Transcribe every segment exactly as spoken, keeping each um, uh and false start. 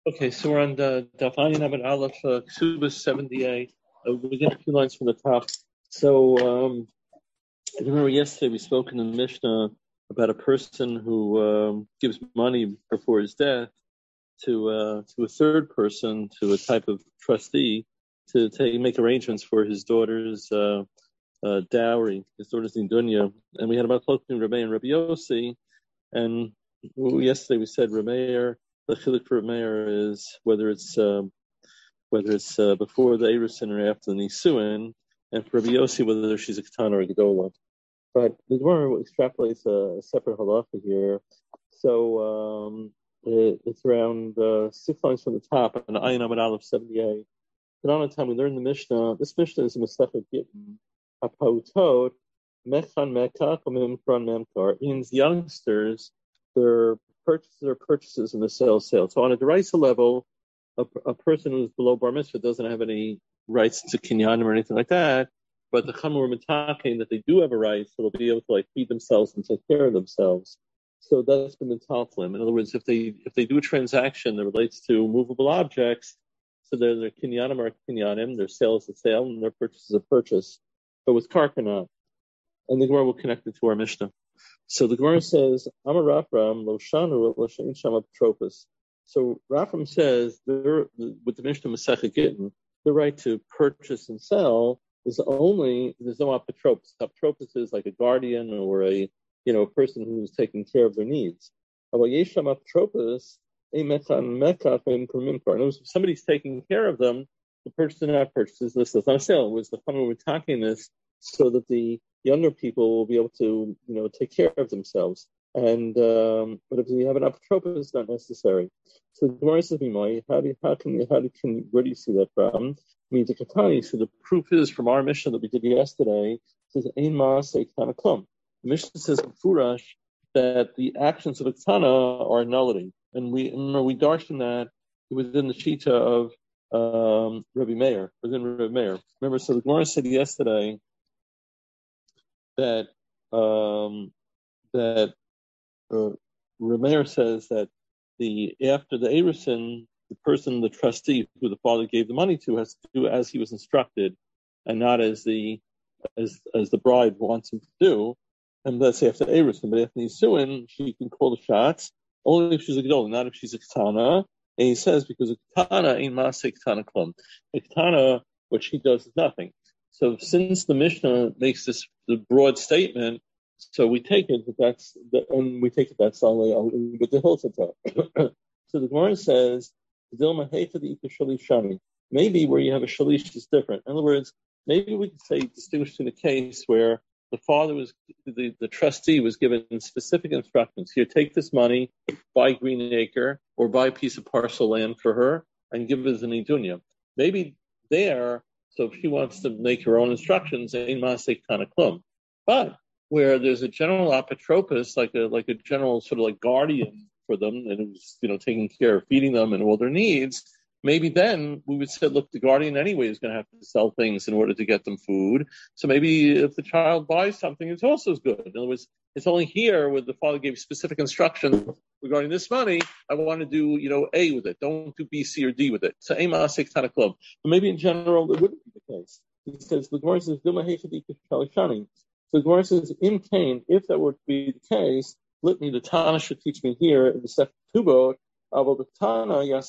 Okay, so we're on the Dafani Nabad Aleph, uh, Ksubas seventy-eight. Uh, we get a few lines from the top. So, um, I remember yesterday we spoke in the Mishnah about a person who um, gives money before his death to uh, to a third person, to a type of trustee, to take, make arrangements for his daughter's uh, uh, dowry, his daughter's Nidunya. And we had about talking Rabbi and Rabbi Yossi, and yesterday we said Rameir, the chiluk for Rameir is whether it's um, whether it's uh, before the Erusin or after the Nisuin, and for Rabbi Yossi whether she's a Ketana or a Gedola. But the Gemara extrapolates a, a separate halacha here. So um, it, it's around uh, six lines from the top, and Ayin Amud Aleph seventy-eight. And on the time we learned the Mishnah, this Mishnah is a Masechet Gittin. Apautot mechan mekach umimkron memkar. It means youngsters, their purchases are purchases and the sales sales. So on a derisa level, a, a person who's below bar mitzvah doesn't have any rights to kinyanim or anything like that. But the chamur mitakin that they do have a right, so they'll be able to like feed themselves and take care of themselves. So that's been mentalflim. In other words, if they if they do a transaction that relates to movable objects, so their their kinyanim are kinyanim, their sale is a sale, and their purchase is a purchase. But with karkanah, and the Gemara will connect it to our Mishnah. So the Gemara says, Amar Rafram lo shanu lo shein sham apotropos. So Rafram says, with the Mishnah Masechet Gittin, the right to purchase and sell is only, there's no apotropos. Apotropos is like a guardian or a, you know, a person who's taking care of their needs. If somebody's taking care of them, the person that purchases this is not a sale. It was the fun we're talking this so that the younger people will be able to, you know, take care of themselves. And um, but if you have an apotropos, it's not necessary. So the Gemara says, how do you, how can you, how do you, where do you see that from? I mean, the Katani. So the proof is from our Mishnah that we did yesterday. It says ein ma'aseh ketana klum. The Mishnah says in Furash that the actions of a ketana are nullity, and we remember we darshan that within the shita of um, Rabbi Meir, within Rabbi Meir. Remember, so the Gemara said yesterday that um, that uh, Rameir says that the after the Erusin, the person, the trustee who the father gave the money to, has to do as he was instructed, and not as the as as the bride wants him to do. And let's say after Erusin, but after Nisuin, she can call the shots only if she's a Gedolah, not if she's a Ketana. And he says because a Ketana ain't Maseh Ketana Klum. A Ketana, what she does is nothing. So since the Mishnah makes this the broad statement, so we take it that that's the, and we take it that's only with the Hilchata. So the Gemara says, maybe where you have a shalish is different. In other words, maybe we could say distinguished in a case where the father was the, the trustee was given specific instructions. Here, take this money, buy Green Acre, or buy a piece of parcel land for her, and give it as an idunya. Maybe there. So if she wants to make her own instructions, ein maseh ketana klum. But where there's a general apotropos, like a like a general sort of like guardian for them, and who's, you know, taking care of feeding them and all their needs, maybe then we would say, look, the guardian anyway is going to have to sell things in order to get them food. So maybe if the child buys something, it's also as good. In other words, it's only here where the father gave specific instructions regarding this money. I want to do, you know, A with it. Don't do B, C, or D with it. So ein maseh ketana klum. But maybe in general it wouldn't be the case. He says the Gemara says Dilma Heshadi Kishali. So the Gemara says in Cain, if that were to be the case, litany the Tana should teach me here in the Sefer Tubot. In other words,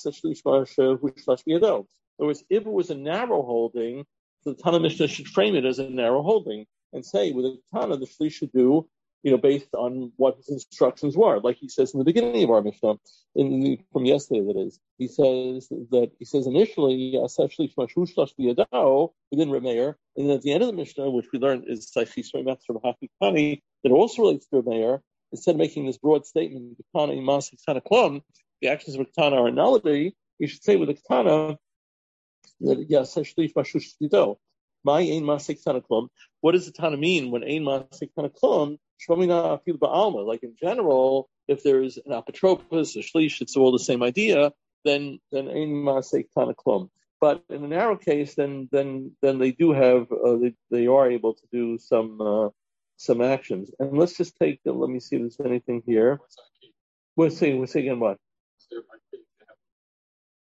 if it was a narrow holding, the Tana Mishnah should frame it as a narrow holding and say with a Tana the Shlish should do, you know, based on what his instructions were, like he says in the beginning of our Mishnah, in the, from yesterday that is. He says that he says initially within Rameir, and then at the end of the Mishnah, which we learned is Saichis from Hakikani, that also relates to Rameir, instead of making this broad statement, the actions of a Ketana are a nullity, you should say with a Ketana that yes, Shlish Mashush Yido. My ein maseh ketana klum. What does the Tana mean when ein maseh ketana klum? Shvamina afil ba'alma. Like in general, if there's an apotropos, a shlish, it's all the same idea. Then then ein maseh ketana klum. But in a narrow case, then then then they do have uh, they they are able to do some uh, some actions. And let's just take. Uh, let me see if there's anything here. We're saying we're saying again what.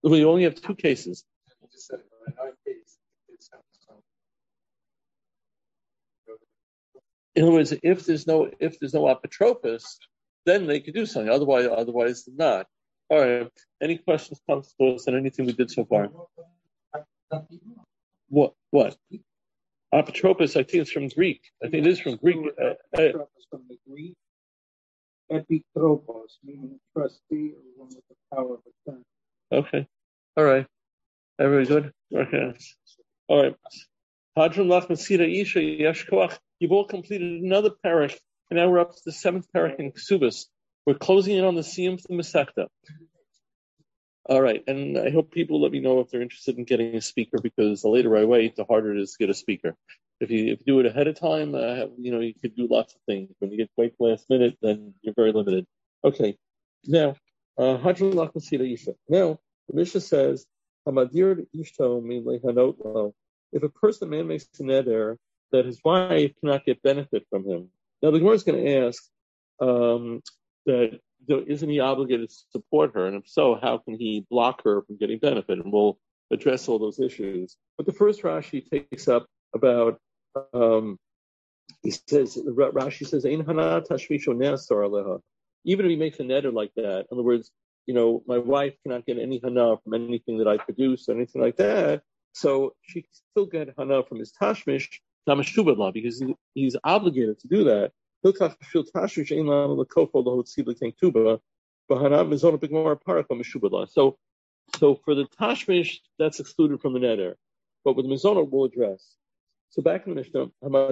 We only have two cases. In other words, if there's no if there's no apotropos, then they could do something. Otherwise, otherwise not. All right. Any questions, comments, thoughts on anything we did so far? What? What? Apotropos, I think it's from Greek. I think it is from Greek. Uh, uh, from the Greek. Epitropos, meaning trustee or one with the power of attorney. Okay. All right. Very good. Okay. All right. Hadron Lach Masira Isha Yesh Koach. You've all completed another parak, and now we're up to the seventh parak in Ksubas. We're closing in on the Siyum of the Masechta. All right, and I hope people let me know if they're interested in getting a speaker, because the later I wait, the harder it is to get a speaker. If you if you do it ahead of time, uh, you know, you could do lots of things. When you get wait last minute, then you're very limited. Okay, now, Hadron Lach Masira Isha. Now, the Mishnah says, Hamadir Ishto min lehanot lo. If a person, man, makes a neder that his wife cannot get benefit from him. Now, the Gemara is going to ask um, that isn't he obligated to support her? And if so, how can he block her from getting benefit? And we'll address all those issues. But the first Rashi takes up about, um, he says, Rashi says, Ein hana tashmisho ne'asar aleha. Even if he makes a neder like that, in other words, you know, my wife cannot get any hana from anything that I produce or anything like that, so she can still get hana from his tashmish, tamashubadla, because he, he's obligated to do that. So, so for the tashmish, that's excluded from the neder, but with the mizonah, we'll address. So back in the Mishnah,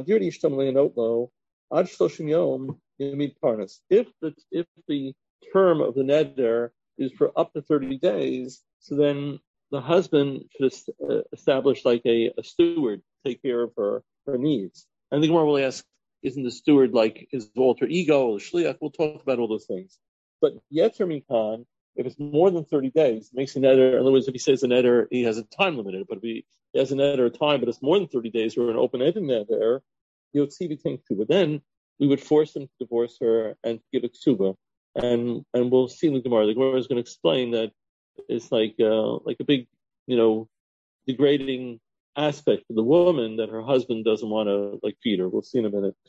if the if the term of the neder is for up to thirty days, so then the husband should establish like a, a steward, take care of her, her needs. And the Gemara will ask, isn't the steward like his alter ego or the shliach? We'll talk about all those things. But Yetzer Mikan, if it's more than thirty days, makes a neder. In other words, if he says a neder, he has a time limited. But if he, he has a neder a time, but it's more than thirty days, or an open-ended neder, Yotzivi Tank Tuba. Then we would force him to divorce her and give a ksuba. And and we'll see in the Gemara. The Gemara is going to explain that it's like uh, like a big, you know, degrading aspect for the woman that her husband doesn't want to like feed her. We'll see in a minute.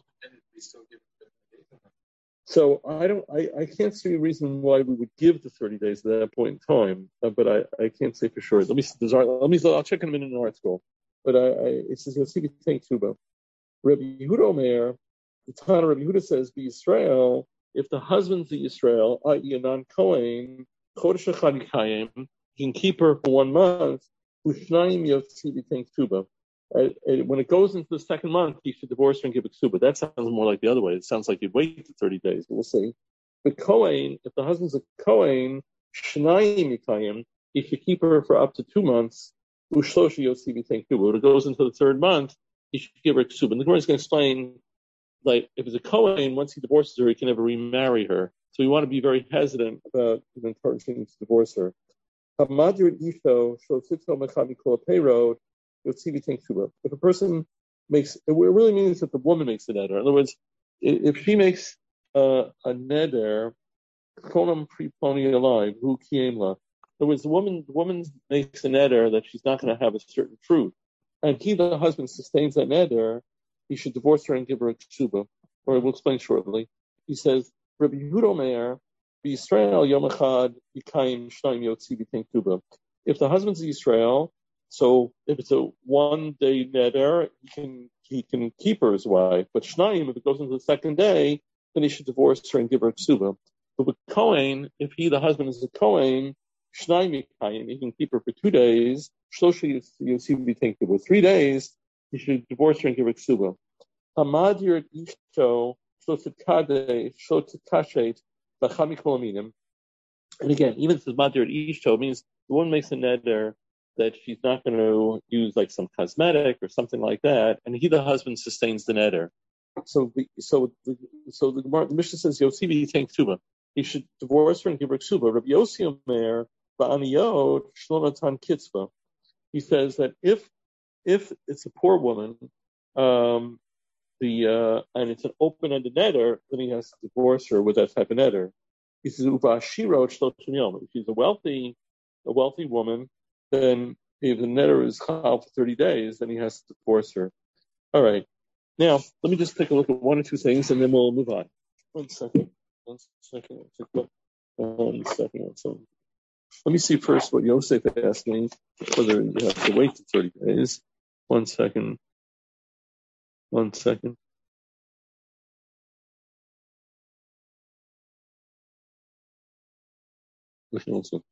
So I don't, I, I can't see a reason why we would give the thirty days at that point in time, uh, but I, I can't say for sure. Let me see, let me, I'll check in a minute in the article. But I, I it says you'll see the tank tuba. Rabbi Yehuda Omer, the Tana Rabbi Yehuda says, be Yisrael, if the husband's the Yisrael, that is a non-Kohen, Chodesh Echad Yikayim, he can keep her for one month. Ushnayim Yotzivi Tank Tuba. When it goes into the second month, he should divorce her and give a ksuba. That sounds more like the other way. It sounds like you'd wait for thirty days. We'll see. The Kohen, if the husband's a Kohen, Shnayim Yikayim, he should keep her for up to two months. Ushloshi Yotzivi Tank Tuba. When it goes into the third month, he should give her a ksuba. And the Gemara is going to explain, like, if it's a Kohen, once he divorces her, he can never remarry her. So we want to be very hesitant about encouraging him to divorce her. If a person makes, it really means that the woman makes a neder. In other words, if she makes uh, a neder, konam priponi alive, who came la. In other words, the woman, the woman makes a neder that she's not going to have a certain fruit, and he, the husband, sustains that neder, he should divorce her and give her a ksuba. Or we'll explain shortly. He says, Rabbi Yehuda Omer, Yisrael Yom Echad Yikayim Shnayim Yotzi B'Tank Tuba. If the husband's Yisrael, so if it's a one day neder, he can he can keep her as wife. But Shnayim, if it goes into the second day, then he should divorce her and give her a ksuba. But with Kohen, if he, the husband, is a Kohen, Shnayim Yikayim, he can keep her for two days. Shlosha Yotzi B'Tank Tuba. Three days, he should divorce her and give her a ksuba. Hamadir Ishto Shlosha Kadeh Shlosha Kashet. And again, even if it's Madir Ishto, means the woman makes a neder that she's not going to use like some cosmetic or something like that, and he, the husband, sustains the neder. So, the, so, the, so the, the Mishnah says, Yosivi Tank Tuba. He should divorce her and give her ksuba. Rabbi Yossi Omer Ba'aniyot Shlonatan Kitzba. He says that if if it's a poor woman, um, The uh, and it's an open-ended neder, then he has to divorce her with that type of neder. He says, "Uva shiro shloshim yom." If she's a wealthy a wealthy woman, then if the neder is chal for thirty days, then he has to divorce her. All right. Now, let me just take a look at one or two things, and then we'll move on. One second. One second. One second. One second. Let me see first what Yosef asked me, whether you have to wait for thirty days. One second. One second. Also.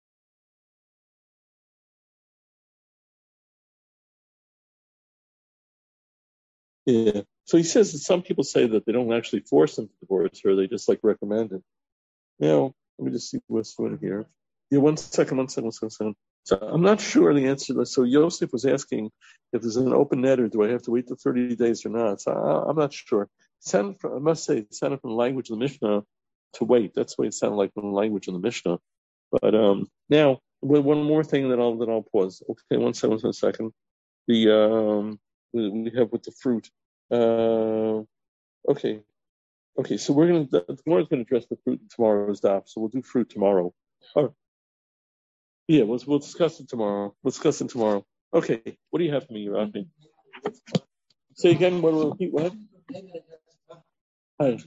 Yeah. So he says that some people say that they don't actually force him to divorce her; they just like recommend it. Now, let me just see what's going here. Yeah, one second, one second, one second, one second. So I'm not sure the answer to this. So Yosef was asking if there's an open neder, do I have to wait the thirty days or not? So I, I'm not sure. It sounded from, I must say, it sounded from the language of the Mishnah to wait. That's what it sounded like from the language of the Mishnah. But um, now, one more thing that I'll that I'll pause. Okay, one second, one second. The um, we, we have with the fruit. Uh, okay, okay. So we're gonna the Gemara's gonna address the fruit in tomorrow's daf. So we'll do fruit tomorrow. All right. Yeah, we'll we'll discuss it tomorrow. We'll discuss it tomorrow. Okay. What do you have for me, Rafi? Say again. What will repeat? What? Hi.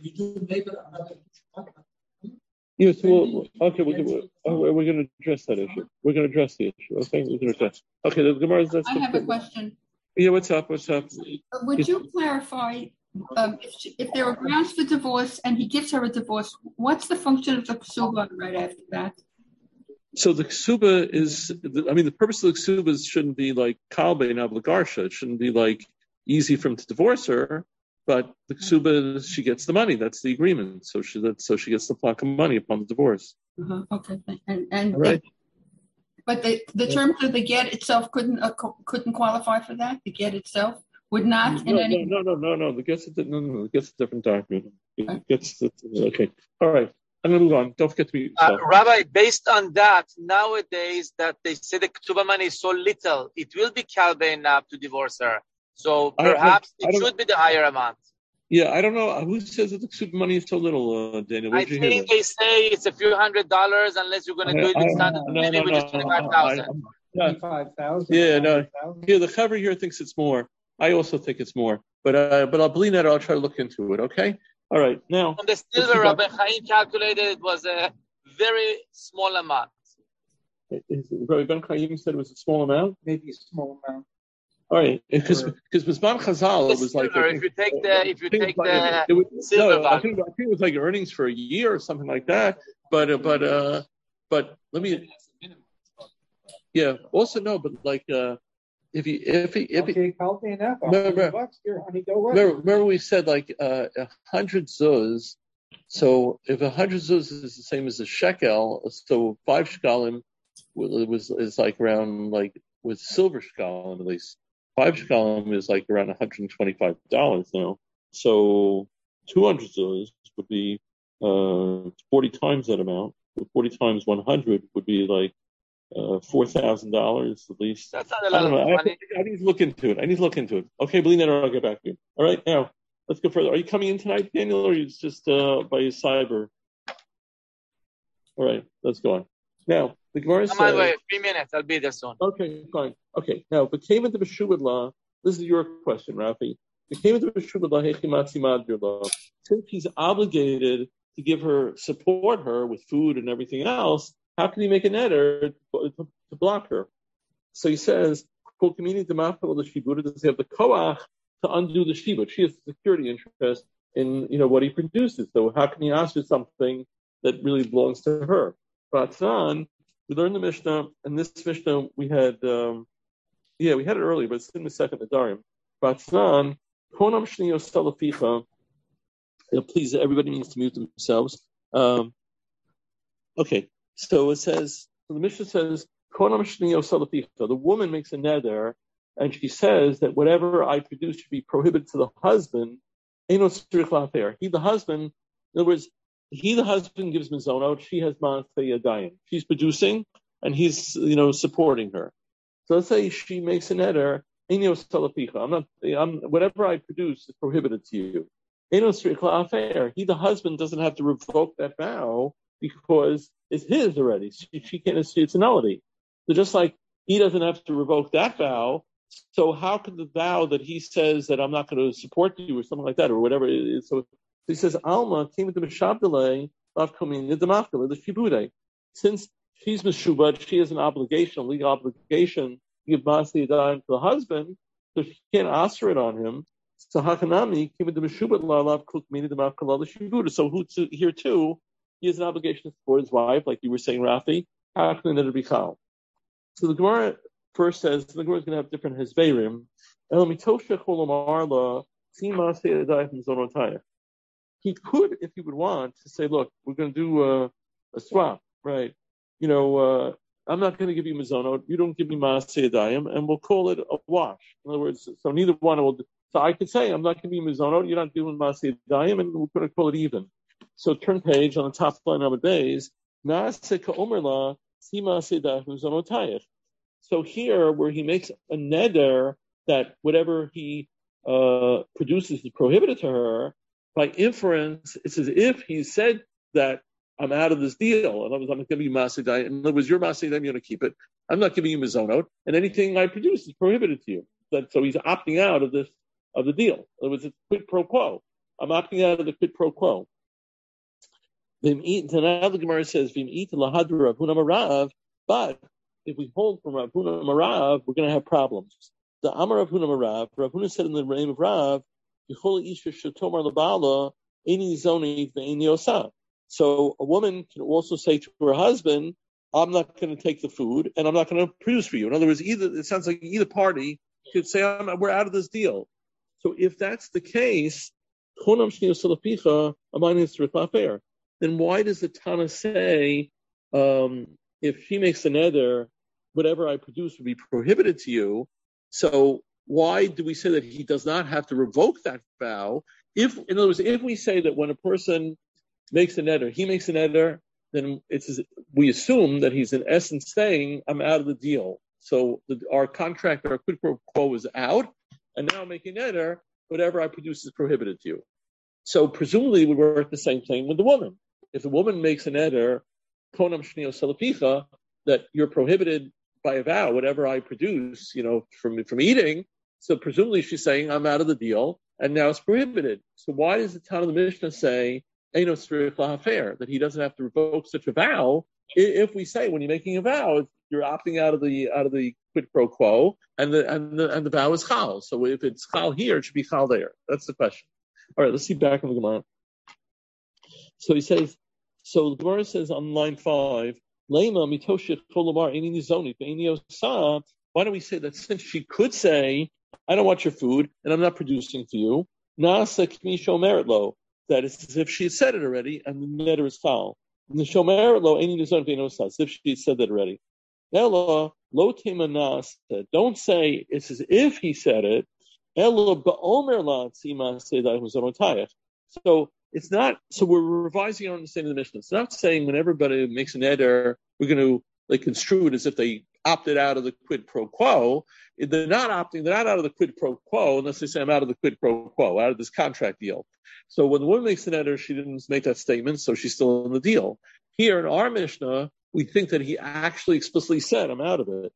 Yeah, so we'll, okay, we're, we're, we're going to address that issue. We're going to address the issue. Okay, we're going to address. Okay, the Gemara. I have a question. Yeah, what's up? What's up? Would you clarify um, if, she, if there are grounds for divorce and he gives her a divorce? What's the function of the ksuba right after that? So the ksuba is, I mean, the purpose of the ksuba shouldn't be like kalbe and obligarsha. It shouldn't be like easy for him to divorce her. But the ksuba, she gets the money. That's the agreement. So she that so she gets the block of money upon the divorce. Uh-huh. Okay, and and All right. the, but the the terms of the get itself couldn't uh, couldn't qualify for that. The get itself would not. No, in any... no, no, no, no, no. The get's a, no, no, no. The get's a different document. It gets the, okay. All right. I'm gonna move on. Don't forget to be. Uh, Rabbi, based on that, nowadays that they say the ksuba money is so little, it will be kalbe enough to divorce her. So perhaps I, I, I it should be the higher amount. Yeah, I don't know. Who says that the ksuba money is so little, uh, Daniel? I think they say it's a few hundred dollars unless you're going to do it with standard no, money, no, which no, is twenty-five thousand. twenty-five thousand. Yeah, no. Here, the cover here thinks it's more. I also think it's more. But uh, but I'll believe that. I'll try to look into it, okay? All right, now. On the silver, Rabbi Chaim calculated it was a very small amount. Rabbi Ben Chaim said it was a small amount? Maybe a small amount. All right, because because Bisman Chazal it was like a, if you take the if you take the it was, silver no, I think, I think it was like earnings for a year or something like that. But uh, but uh, but let me yeah. Also no, but like uh, if you if he if okay, he, healthy enough. Remember, bucks here, honey, go right. remember, remember we said like uh, a hundred zuz. So if a hundred zuz is the same as a shekel, so five shekalim was is like around like with silver shekalim at least. Five shekalim is like around one hundred twenty-five dollars now. So two hundred zuz would be uh, forty times that amount. forty times one hundred would be like uh, four thousand dollars at least. That's not a lot of money. I, to, I need to look into it. I need to look into it. Okay, believe that or I'll get back to you. All right, now, let's go further. Are you coming in tonight, Daniel, or are you just uh, by your cyber? All right, let's go on. Now, the Gemara says... On my way, three minutes. I'll be there soon. Okay, fine. Okay, now, but came into B'shuvah law. This is your question, Rafi. It came into B'shuvah law, hechimatzi madr law. Since he's obligated to give her, support her with food and everything else, how can he make a neder to, to, to block her? So he says, does he have the koach to undo the shibud? She has a security interest in, you know, what he produces. So how can he ask for something that really belongs to her? Batzan, we learned the Mishnah, and this Mishnah we had, um, yeah, we had it earlier, but it's in the second Adarim. Batzan, konam shniyos salaficha. Please, everybody needs to mute themselves. Um, okay, so it says, so the Mishnah says, konam shniyos salaficha. The woman makes a neder, and she says that whatever I produce should be prohibited to the husband. Eino tzrich la'afer. He, the husband, in other words, he, the husband, gives mizonot. She has ma'aseh yadayim. She's producing, and he's, you know, supporting her. So let's say she makes a neder. Eino salaficha. I'm not. I'm whatever I produce is prohibited to you. Eino tzrich la'afer. He, the husband, doesn't have to revoke that vow because it's his already. She, she can't see it's a nullity. So just like he doesn't have to revoke that vow, so how could the vow that he says that I'm not going to support you or something like that or whatever it is? So he says, Alma came into Mishabdele, Lav Komin, the Mafkele, the Shibude. Since she's Meshubad, she has an obligation, a legal obligation to give Masi Yadayim to the husband, so she can't answer it on him. So Hakanami came into Meshubad, Lav Komin, the Mafkele, the Shibude. So who to, here too, he has an obligation to support his wife, like you were saying, Rafi. How can it be Chal? So the Gemara first says, the Gemara is going to have different Hezberim. He could, if he would want, to say, look, we're going to do a, a swap, right? You know, uh, I'm not going to give you Mizonot, you don't give me Maaseh Yadayim, and we'll call it a wash. In other words, so neither one will, so I could say, I'm not going to give you Mizonot, you're not doing Maaseh Yadayim, and we're going to call it even. So turn page on the top line of the days, Naaseh Ka'omerla, Si Maaseh Yadayim Mizonotayich. So here, where he makes a neder that whatever he uh, produces is prohibited to her, by inference, it's as if he said that I'm out of this deal. In other words, I'm not giving you Maaseh Yadayim. In other words, your Maaseh Yadayim, you're going to keep it. I'm not giving you Mizonot, and anything I produce is prohibited to you. That, so he's opting out of this of the deal. In other words, it's quid pro quo. I'm opting out of the quid pro quo. So now the Gemara says, but if we hold from Rav Huna Marav, we're going to have problems. The Amar Rav Huna Marav, Rav Huna said in the name of Rav, so a woman can also say to her husband, I'm not going to take the food and I'm not going to produce for you. In other words, either it sounds like either party could say, I'm, we're out of this deal. So if that's the case, then why does the Tana say, um, if she makes a neder, whatever I produce would be prohibited to you? So why do we say that he does not have to revoke that vow? If, in other words, if we say that when a person makes a neder, he makes a neder, then it's we assume that he's in essence saying, I'm out of the deal. So the, our contract, our quid pro quo is out, and now I'm making a neder, whatever I produce is prohibited to you. So presumably it would work the same thing with the woman. If the woman makes a neder, konam shnio salaficha, that you're prohibited by a vow, whatever I produce, you know, from from eating. So presumably she's saying I'm out of the deal, and now it's prohibited. So why does the Tana of the Mishnah say Eino tzrich lahafer, that he doesn't have to revoke such a vow? If we say when you're making a vow, you're opting out of the out of the quid pro quo, and the and the and the vow is chal. So if it's chal here, it should be chal there. That's the question. All right, let's see back in the Gemara. So he says, so the Gemara says on line five, Lema mitoshich cholamar eini nizoni ve'eini osa. Why don't we say that since she could say, I don't want your food and I'm not producing for you, nasa k'mi shomer lo, that it's as if she had said it already and the neder is chal. And the shomer lo eini nizoni ve'eini osa, as if she had said that already. Ella lo tema nasa. Don't say it's as if he said it. Ella ba'omer la tzima seidai mizonotayich. So it's not, so we're revising our understanding of the Mishnah. It's not saying when everybody makes an neder, we're going to like construe it as if they opted out of the quid pro quo. They're not opting, they're not out of the quid pro quo unless they say I'm out of the quid pro quo, out of this contract deal. So when the woman makes an neder, she didn't make that statement, so she's still in the deal. Here in our Mishnah, we think that he actually explicitly said, I'm out of it.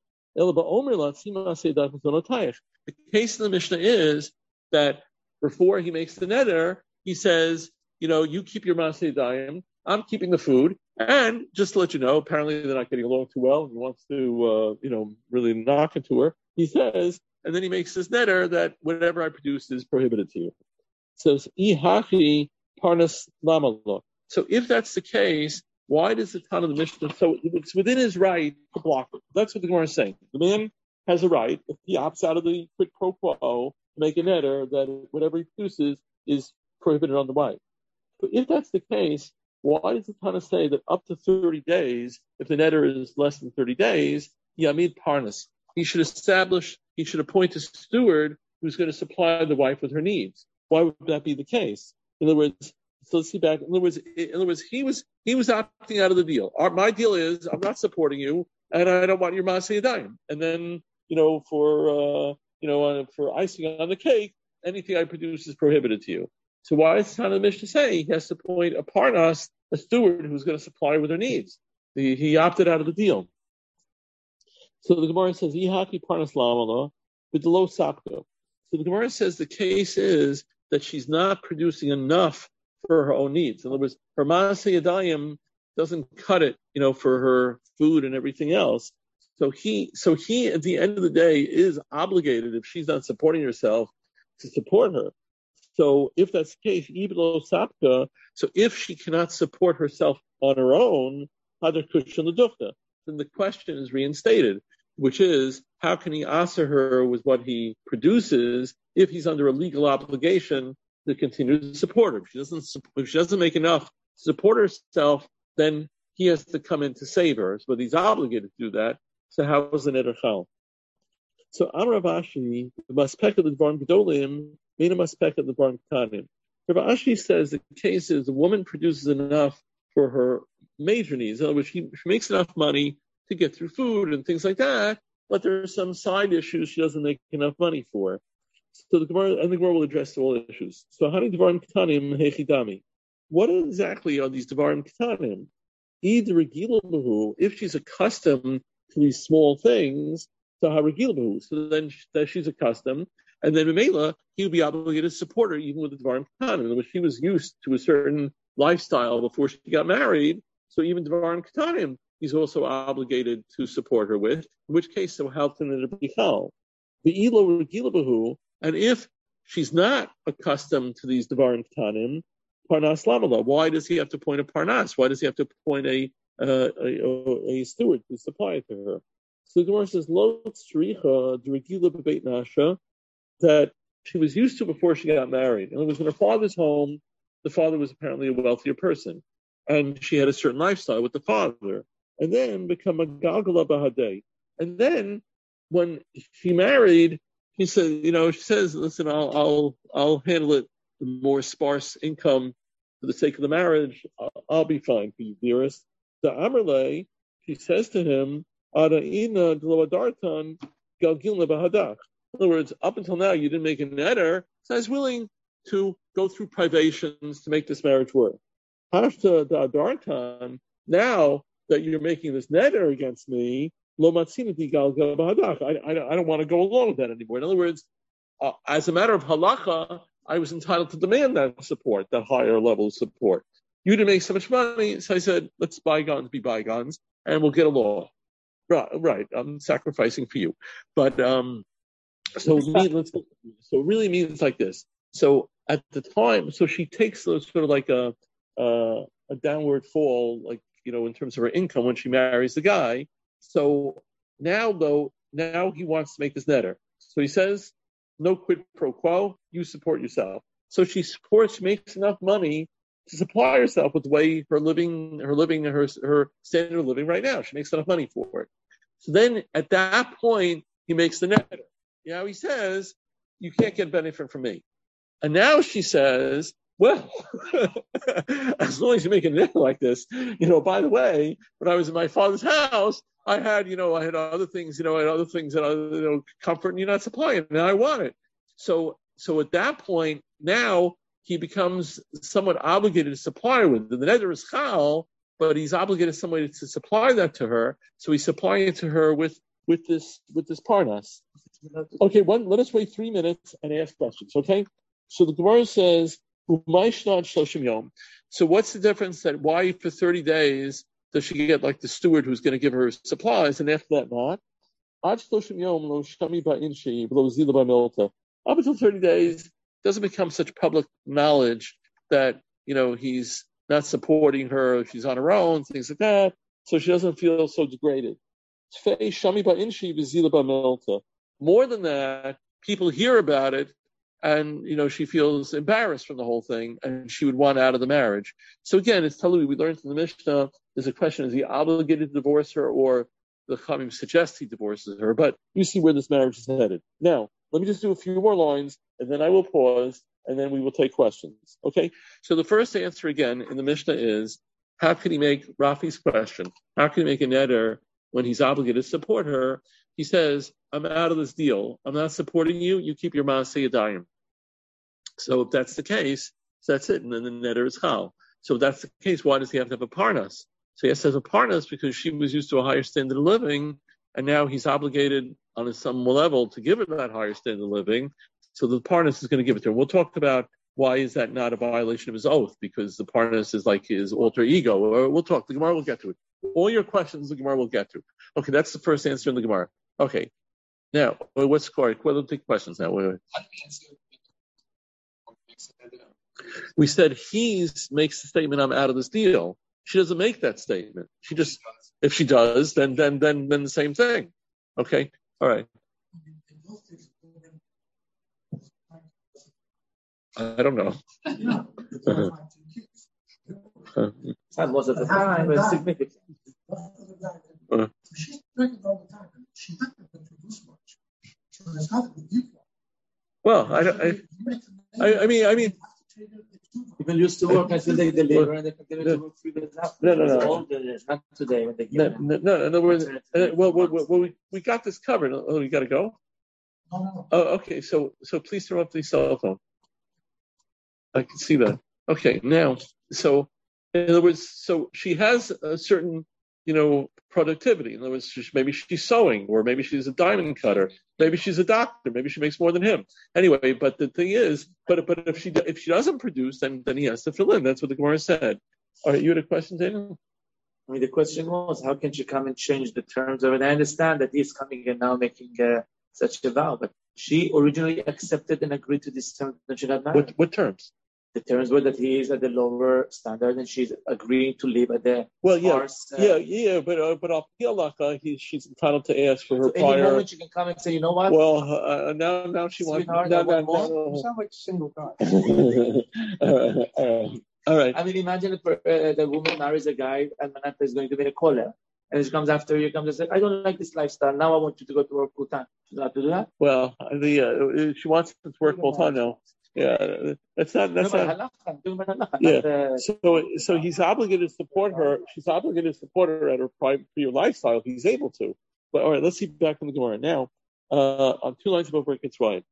The case in the Mishnah is that before he makes the neder, he says, you know, you keep your Maaseh Yadayim, I'm keeping the food, and just to let you know, apparently they're not getting along too well, he wants to, uh, you know, really knock into her. He says, and then he makes this neder that whatever I produce is prohibited to you. It says, Ihachi Parnas Lamalo. So if that's the case, why does the Tana of the Mishnah, so it's within his right to block it. That's what the Gemara is saying. The man has a right, if he opts out of the quid pro quo, to make a neder that whatever he produces is prohibited on the wife. But if that's the case, why does the Tana say that up to thirty days, if the neder is less than thirty days, Yamid Parnas, he should establish, he should appoint a steward who's going to supply the wife with her needs? Why would that be the case? In other words, so let's see back. In other words, in other words, he was he was opting out of the deal. Our, my deal is I'm not supporting you, and I don't want your Maaseh Yadayim. And then, you know, for uh, you know, uh, for icing on the cake, anything I produce is prohibited to you. So why is Tana Mishnah say he has to appoint a parnas a steward who's going to supply her with her needs. He, he opted out of the deal. So the Gemara says, "Ihaki parnas lamala b'delo sakto." So the Gemara says the case is that she's not producing enough for her own needs. In other words, her maaseh yadayim doesn't cut it, you know, for her food and everything else. So he, so he, at the end of the day, is obligated, if she's not supporting herself, to support her. So if that's the case, iblo sapka, so if she cannot support herself on her own, hadar kushan l'dufta, then the question is reinstated, which is, how can he answer her with what he produces if he's under a legal obligation to continue to support her? If she doesn't, if she doesn't make enough to support herself, then he has to come in to save her. So he's obligated to do that. So how is the neder chal? So Amar Rav Ashi, the maspek of the dvarim gedolim, mean a maspek of the dvarim ketanim. Rav Ashi says the case is the woman produces enough for her major needs. In other words, she, she makes enough money to get through food and things like that, but there are some side issues she doesn't make enough money for. So the Gemara, and the Gemara will address all issues. So how do dvarim ketanim hechidami? What exactly are these dvarim ketanim? If she's accustomed to these small things, so haragilahu, so then that she's accustomed, and then Mamela, he would be obligated to support her even with the dvarim ketanim. In other words, she was used to a certain lifestyle before she got married, so even dvarim ketanim, he's also obligated to support her with. In which case, so how can it be chal? The ilo regilahu, and if she's not accustomed to these dvarim ketanim, parnas lamala, why does he have to appoint a parnas? Why does he have to appoint a uh, a, a steward to supply it to her? So the Gemara says, Lo tzricha d'regila b'beit nasha, that she was used to before she got married. And it was in her father's home. The father was apparently a wealthier person, and she had a certain lifestyle with the father. And then become a galgala bahadei. And then when she married, he said, you know, she says, listen, I'll I'll I'll handle it with more sparse income for the sake of the marriage. I'll, I'll be fine for you, dearest. The Amarle, she says to him, Adaina dloadartan galgilna bahadach. In other words, up until now you didn't make a neder, so I was willing to go through privations to make this marriage work. After the adartan, now that you're making this neder against me, lo matzinati galgil bahadach. I, I, I don't want to go along with that anymore. In other words, uh, as a matter of halacha, I was entitled to demand that support, that higher level of support. You didn't make so much money, so I said, let's bygones be bygones, and we'll get along. Right, right. I'm sacrificing for you, but um, so mean, let's, so it really means like this. So at the time, so she takes those sort of like a uh, a downward fall, like, you know, in terms of her income when she marries the guy. So now, though, now he wants to make this neder. So he says, no quid pro quo. You support yourself. So she supports, makes enough money to supply herself with the way her living, her living, her her standard of living right now. She makes enough money for it. So then, at that point, he makes the neder. You know, he says, "You can't get benefit from me." And now she says, "Well, as long as you make a neder like this, you know. By the way, when I was in my father's house, I had, you know, I had other things, you know, I had other things that I, you know, comfort, and you're not supplying, and I want it." So, so at that point, now he becomes somewhat obligated to supply her with. The neder is chal, but he's obligated somebody to supply that to her. So he's supplying it to her with, with this with this parnas. Okay, one. Let us wait three minutes and ask questions. Okay, so the Gemara says, so what's the difference that why for thirty days does she get like the steward who's going to give her supplies, and after that not? Up until thirty days, doesn't become such public knowledge that, you know, he's not supporting her, she's on her own, things like that, so she doesn't feel so degraded. More than that, people hear about it, and, you know, she feels embarrassed from the whole thing, and she would want out of the marriage. So again, it's Talui. We learned from the Mishnah, there's a question, is he obligated to divorce her, or the Chachamim suggests he divorces her? But you see where this marriage is headed. Now, let me just do a few more lines, and then I will pause, and then we will take questions. Okay? So the first answer, again, in the Mishnah is, how can he make Rafi's question? How can he make a neder when he's obligated to support her? He says, I'm out of this deal. I'm not supporting you. You keep your maaseh yadayim. So if that's the case, so that's it. And then the neder is chal. So if that's the case, why does he have to have a parnas? So yes, has a parnas because she was used to a higher standard of living, and now he's obligated on some level to give her that higher standard of living. So the parnas is going to give it to her. We'll talk about why is that not a violation of his oath, because the parnas is like his alter ego. Or we'll talk. The Gemara will get to it. All your questions, the Gemara will get to. Okay, that's the first answer in the Gemara. Okay, now what's correct? We'll take questions now. Wait, wait. We said he makes the statement, "I'm out of this deal." She doesn't make that statement. She just, if she does, then then then then the same thing. Okay, all right. I don't know. Not most of the time, but significant. Uh, well, I, I, I, I mean, I mean. People used to work until they deliver and they continue to work three days after. No, no, no. Older, not today when they No, give no, no, in other words, uh, well, well, well, we, we got this covered. Oh, you got to go? Oh, okay. So, so please turn off the cell phone. I can see that. Okay, now, so, in other words, so she has a certain, you know, productivity. In other words, she, maybe she's sewing, or maybe she's a diamond cutter, maybe she's a doctor, maybe she makes more than him. Anyway, but the thing is, but but if she if she doesn't produce, then then he has to fill in. That's what the Gemara said. All right, you had a question, Daniel? I mean, the question was, how can she come and change the terms of it? I understand that he's coming and now making uh, such a vow, but she originally accepted and agreed to this term that she got married. What, what terms? The terms were that he is at the lower standard and she's agreeing to live at the well, yeah, farce, uh, yeah, yeah, but uh, but al pi halakha, he she's entitled to ask for her so prior. Any moment she can come and say, you know what? Well, uh, now now she wants. Sweetheart, Now, I want now, more. You sound like a single guy. all right, all right, all right. I mean, imagine if uh, the woman marries a guy and Manata is going to be a caller. And she comes after you, comes and says, I don't like this lifestyle. Now I want you to go to work full time. She's not to do that? Well, the uh, she wants to work full time now. Yeah, that's not that's no, not. halakha, Yeah. not, uh, so so he's obligated to support her. She's obligated to support her at her private for your lifestyle if he's able to. But all right, let's see back in the Gemara now. Uh, on two lines above where it gets right.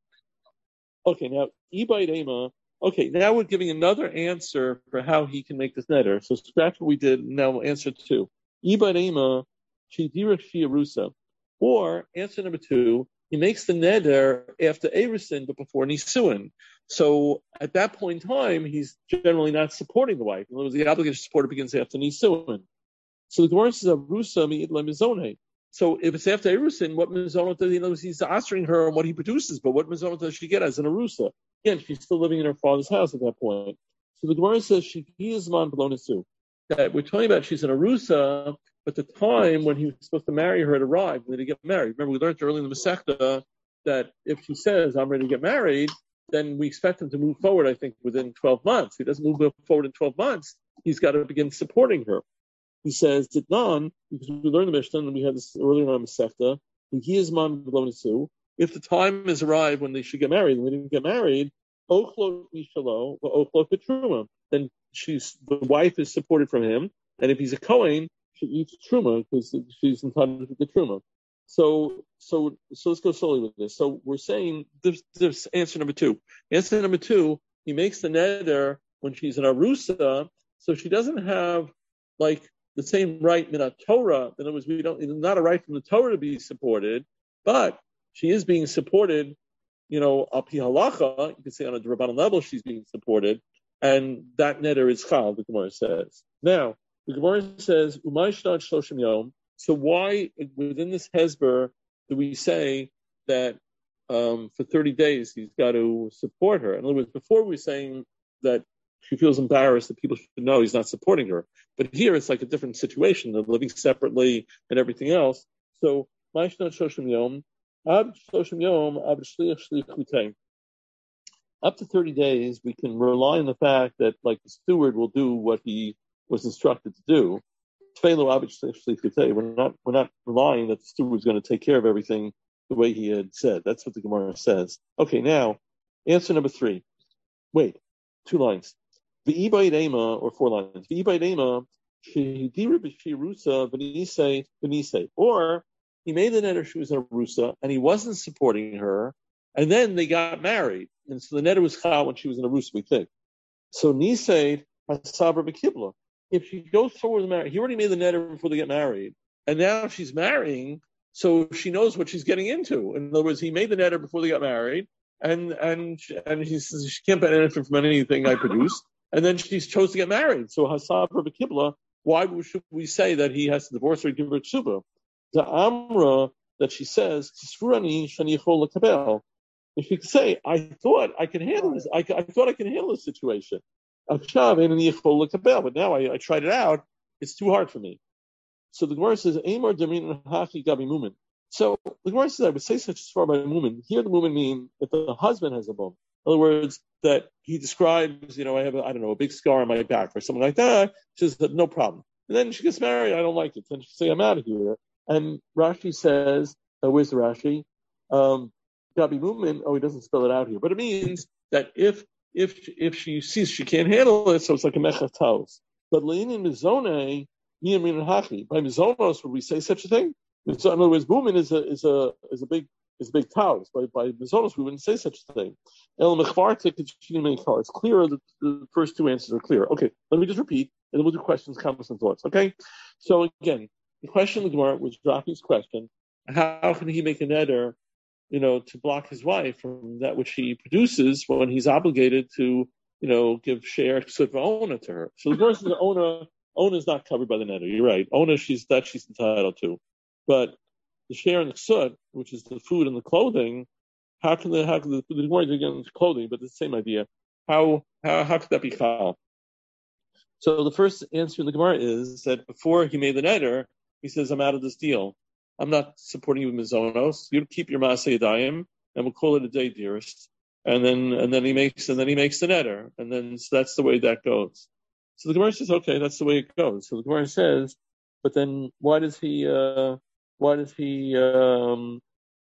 Okay, now Ibayit Ema. Okay, now we're giving another answer for how he can make this netter. So scratch what we did. Now we'll answer two. Ibayit Ema Shidira Shiarusa, or answer number two. He makes the neder after Erusin, but before Nisuin. So at that point in time, he's generally not supporting the wife. In other words, the obligation to support her begins after Nisuin. So the Gemara says, Arusa mi'idla mizone. So if it's after Erusin, what mizonot does he? In other words, he's answering her on what he produces, but what mizonot does she get as an Arusa? Again, she's still living in her father's house at that point. So the Gemara says, she is man below Nisu. That we're talking about she's an Arusa, but the time when he was supposed to marry her had arrived, when they get married. Remember, we learned early in the Masechta that if she says, I'm ready to get married, then we expect him to move forward, I think, within twelve months. If he doesn't move forward in twelve months, he's got to begin supporting her. He says, Ditnan, because we learned the Mishnah, and we had this earlier on Masechta, he is man below Nisu. If the time has arrived when they should get married, and they didn't get married, Ochlot Mishalo, Ochlot Petruma, then she's, the wife is supported from him, and if he's a Kohen, she eats truma because she's entitled to the truma. So, so, so let's go slowly with this. So we're saying this, this answer number two. Answer number two, he makes the neder when she's an arusa, so she doesn't have like the same right in a Torah. In other words, we don't, it's not a right from the Torah to be supported, but she is being supported, you know, al pi halacha. You can say on a Rabbanan level she's being supported, and that neder is chal. The Gemara says now. The Gemara says, Umay Shnad Shloshim Yom. So why, within this Hezber, do we say that um, for thirty days he's got to support her? In other words, before we were saying that she feels embarrassed that people should know he's not supporting her. But here it's like a different situation. They're living separately and everything else. So, Umay Shnad Shloshim Yom, Ab Shloshim Yom, Ab Shliach Shlichutei. Up to thirty days, we can rely on the fact that, like, the steward will do what he was instructed to do. We're not we're not relying that the steward is going to take care of everything the way he had said. That's what the Gemara says. Okay, now answer number three. Wait, two lines. V'ibayit ema, or four lines. V'ibayit ema shehidira b'shirusa v'nisei v'nisei. Or he made the neder she was in a rusa and he wasn't supporting her, and then they got married, and so the neder was chal when she was in a rusa. We think so. Nisei. Hasabra Bekibla. If she goes forward with the marriage, he already made the neder before they get married, and now she's marrying, so she knows what she's getting into. In other words, he made the neder before they got married, and and and he says she can't benefit from anything I produce, and then she chose to get married. So Hasabra Bekibla, why should we say that he has to divorce her and give her ksuba? The Amra that she says, if you could say, I thought I could handle this, I, I thought I could handle this situation. But now I, I tried it out, it's too hard for me. So the Gemara says, Amar Damin Haki Gabi Mumin. So the Gemara says, I would say such as far by Mumin. Here the Mumin mean that the husband has a bum. In other words, that he describes, you know, I have a, I don't know, a big scar on my back or something like that. She says, no problem. And then she gets married, I don't like it. Then she say, I'm out of here. And Rashi says, uh, where's the Rashi? Um, Gabi Mumin, oh, he doesn't spell it out here. But it means that if if if she sees she can't handle it, so it's like a mechach taos. But leinin mizone, niyamin hachi. By mizonos, would we say such a thing? In other words, Mumin is a is a is a big is a big taos. By by mizonos, we wouldn't say such a thing. El mechvartik it's clear that the first two answers are clear. Okay, let me just repeat, and then we'll do questions, comments, and thoughts. Okay, so again, the question of the Gemara was Rafi's question: how can he make a neder, you know, to block his wife from that which he produces when he's obligated to, you know, give share of Ona to her? So the Gemara says Ona, Ona is not covered by the neder. You're right. Ona, she's that she's entitled to, but the share in the ksut, which is the food and the clothing, how can the how can the, the Gemara get into clothing? But it's the same idea. How how how could that be chal? So the first answer in the Gemara is that before he made the neder, he says, I'm out of this deal. I'm not supporting you with mizonos. You keep your maaseh yadayim, and we'll call it a day, dearest. And then, and then he makes, and then he makes the neder, and then so that's the way that goes. So the Gemara says, okay, that's the way it goes. So the Gemara says, but then why does he, uh, why does he, um,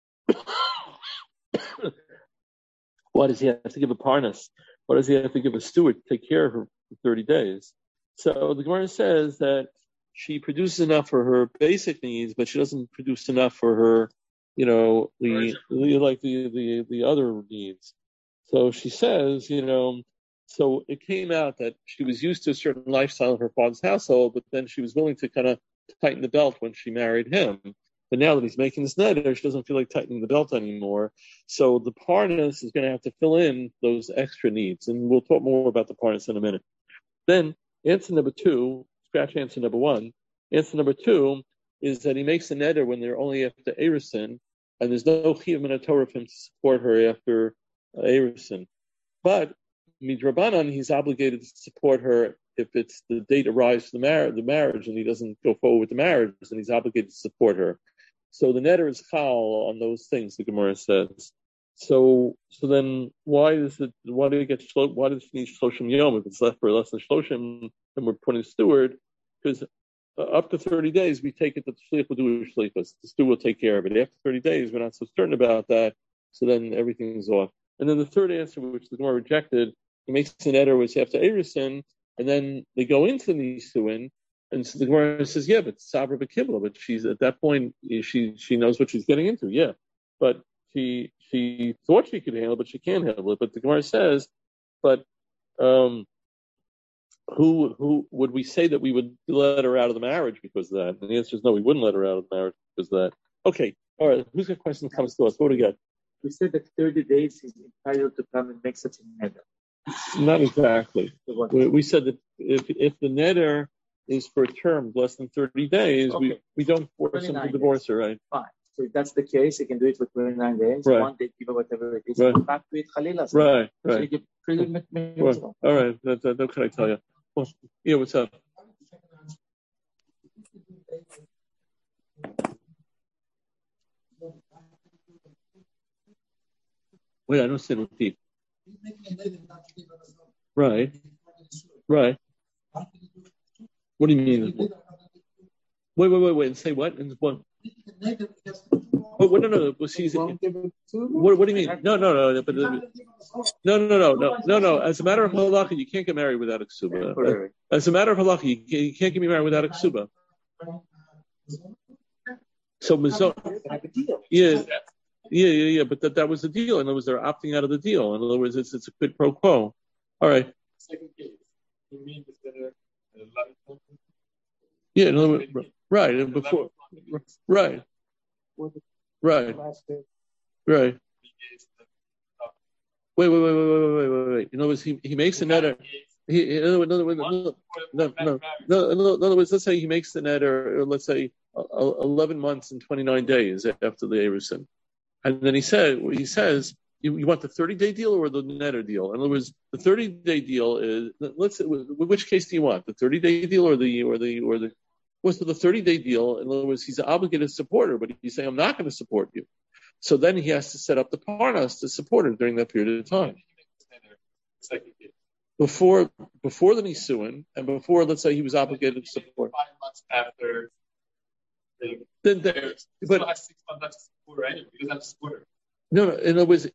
why does he have to give a parnas? Why does he have to give a steward to take care of her for thirty days? So the Gemara says that she produces enough for her basic needs, but she doesn't produce enough for her, you know, the, the like the, the, the other needs. So she says, you know, so it came out that she was used to a certain lifestyle of her father's household, but then she was willing to kind of tighten the belt when she married him. But now that he's making this neder, she doesn't feel like tightening the belt anymore. So the parnas is going to have to fill in those extra needs. And we'll talk more about the parnas in a minute. Then answer number two, scratch answer number one. Answer number two is that he makes a neder when they're only after Erusin, and there's no chiyuv in the Torah for him to support her after uh, Erusin. But midrabanan, he's obligated to support her if it's the date arrives for the, mar- the marriage, and he doesn't go forward with the marriage, and he's obligated to support her. So the neder is chal on those things, the Gemara says. So, so then why does it? Why do you get? Why does it need shloshim yom if it's left for less than shloshim? And we're putting a steward because uh, up to thirty days we take it that the shliach will do a shlichus. The steward will take care of it. After thirty days, we're not so certain about that. So then everything's off. And then the third answer, which the Gemara rejected, he makes an neder which after Erusin, and then they go into Nisuin, and so the Gemara says, yeah, but Sabra Bekibla, but she's at that point she she knows what she's getting into, yeah, but she she thought she could handle it, but she can't handle it. But the Gemara says, but um, who who would we say that we would let her out of the marriage because of that? And the answer is no, we wouldn't let her out of the marriage because of that. Okay, all right. Who's got questions comes to us? What do we got? We said that thirty days he's entitled to come and make such a neder. Not exactly. We, we said that if if the neder is for a term less than thirty days, okay. we, we don't force him to divorce days. her, right? Fine. So if that's the case, he can do it for twenty-nine days. Right. One day, give whatever it is. Right. Back to it, Khalila. Right, so right. right. All right. That, that, what can I tell you? Well, yeah, what's up? Wait, I don't say repeat. Right. Right. What do you mean? Wait, wait, wait, wait. And say what? And what? Oh, what? No, no. Well, she's. What? What do you mean? No, no, no. But no, no, no, no, no, no, no. As a matter of halacha, you can't get married without a ksuba. As a matter of halacha, you can't, you can't get married without a ksuba. So, yeah. Yeah, yeah, yeah, but that, that was the deal. In other words, they're opting out of the deal. In other words, it's it's a quid pro quo. All right. Second case, you mean the Yeah, no, right, and before, right, right, right. Wait, wait, wait, wait, wait, wait, wait, wait. In other words, he, he makes a netter. He, in other words, no, no, no, no, in other words, let's say he makes the netter, or let's say uh, eleven months and twenty-nine days after the Erusin. And then he said, he says, you, you want the thirty-day deal or the netter deal? In other words, the thirty-day deal is, let's say, which case do you want? The thirty-day deal or the, or the, or the, what's well, so the thirty-day deal? In other words, he's obligated to support her, but he's saying, I'm not going to support you. So then he has to set up the parnas to support her during that period of time. Before before the Nisuin, and before, let's say, he was obligated to support. Five months after. Then, then but no, no. In other words,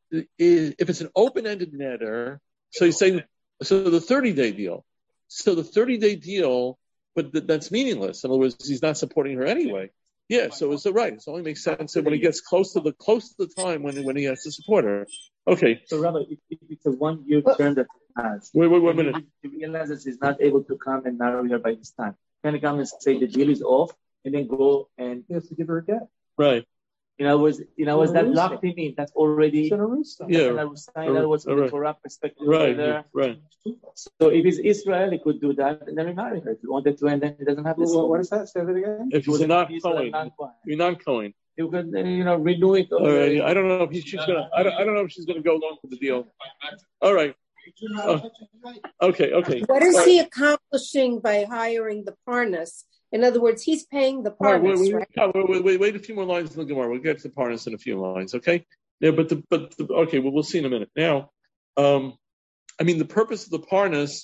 if it's an open-ended netter, so you say, so the thirty-day deal. So the thirty-day deal, but that's meaningless. In other words, he's not supporting her anyway. Yeah, so it's right. It only makes sense that when he gets close to the close to the time when when he has to support her. Okay. So Rabbi, if, if it's a one year term that he has, wait, wait, wait a minute. He realizes he's not able to come and marry her by this time. Can he come and say the deal is off and then go and he has to give her a get? Right. In other words, in other words, that locked him in. That's already it's an arusa. Yeah. In other words, from the Torah perspective. Right. There. Right. So if it's Israel, he could do that and then remarry her. If he wanted to, and then he doesn't have to. Well, what is that? Say that again. If he's not Cohen, you're not Cohen. You could, you know, renew it. All right. I don't know if he, she's gonna. I don't. I don't know if she's gonna go along with the deal. All right. Uh, okay. Okay. What is All he right. accomplishing by hiring the parnas? In other words, he's paying the Right, parnas, wait, right? Wait, wait, wait, wait a few more lines in the Gemara. We'll get to the parnas in a few lines, okay? Yeah, but the but the, okay, well we'll see in a minute. Now, um, I mean the purpose of the parnas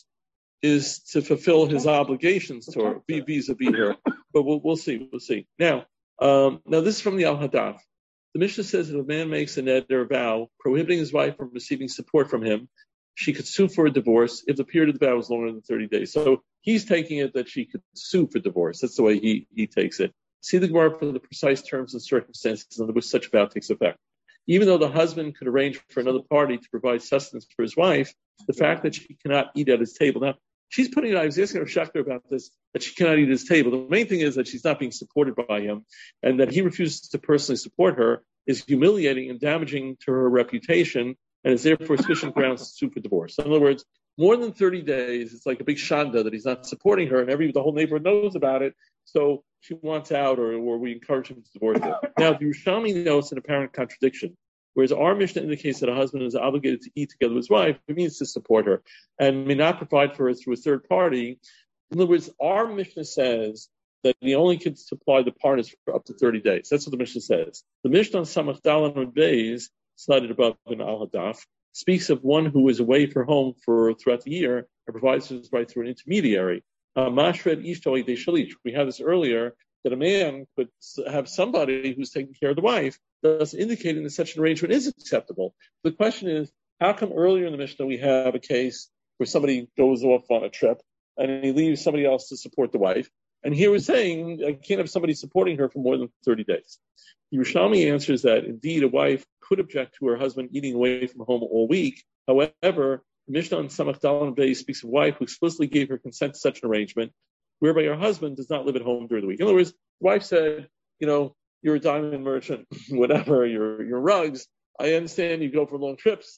is to fulfill his obligations to her, vis-a-vis her. But we'll we'll see, we'll see. Now, um, now this is from the Al Hadaf. The Mishnah says that if a man makes a neder vow prohibiting his wife from receiving support from him, she could sue for a divorce if the period of the vow is longer than thirty days. So he's taking it that she could sue for divorce. That's the way he, he takes it. See the Gemara for the precise terms and circumstances under which such a vow takes effect. Even though the husband could arrange for another party to provide sustenance for his wife, the fact that she cannot eat at his table. Now, she's putting it, I was asking her Schechter about this, that she cannot eat at his table. The main thing is that she's not being supported by him, and that he refuses to personally support her is humiliating and damaging to her reputation, and is therefore sufficient grounds to sue for divorce. In other words, more than thirty days, it's like a big shanda that he's not supporting her, and every the whole neighborhood knows about it. So she wants out, or, or we encourage him to divorce her. Now, the Yerushalmi notes an apparent contradiction. Whereas our Mishnah indicates that a husband is obligated to eat together with his wife, it means to support her, and may not provide for her through a third party. In other words, our Mishnah says that he only can supply the partners for up to thirty days. That's what the Mishnah says. The Mishnah on Samach Dalan and Beis, cited above in Al Hadaf, speaks of one who is away from home for throughout the year and provides his right through an intermediary. Mashred Ishtoi De Shalish. We had this earlier, that a man could have somebody who's taking care of the wife, thus indicating that such an arrangement is acceptable. The question is, how come earlier in the Mishnah we have a case where somebody goes off on a trip and he leaves somebody else to support the wife? And here we're saying, I can't have somebody supporting her for more than thirty days. Yerushalmi answers that, indeed, a wife could object to her husband eating away from home all week. However, the Mishnah on Samach Dalan Beis speaks of a wife who explicitly gave her consent to such an arrangement, whereby her husband does not live at home during the week. In other words, the wife said, you know, you're a diamond merchant, whatever, you're, you're rugs. I understand you go for long trips.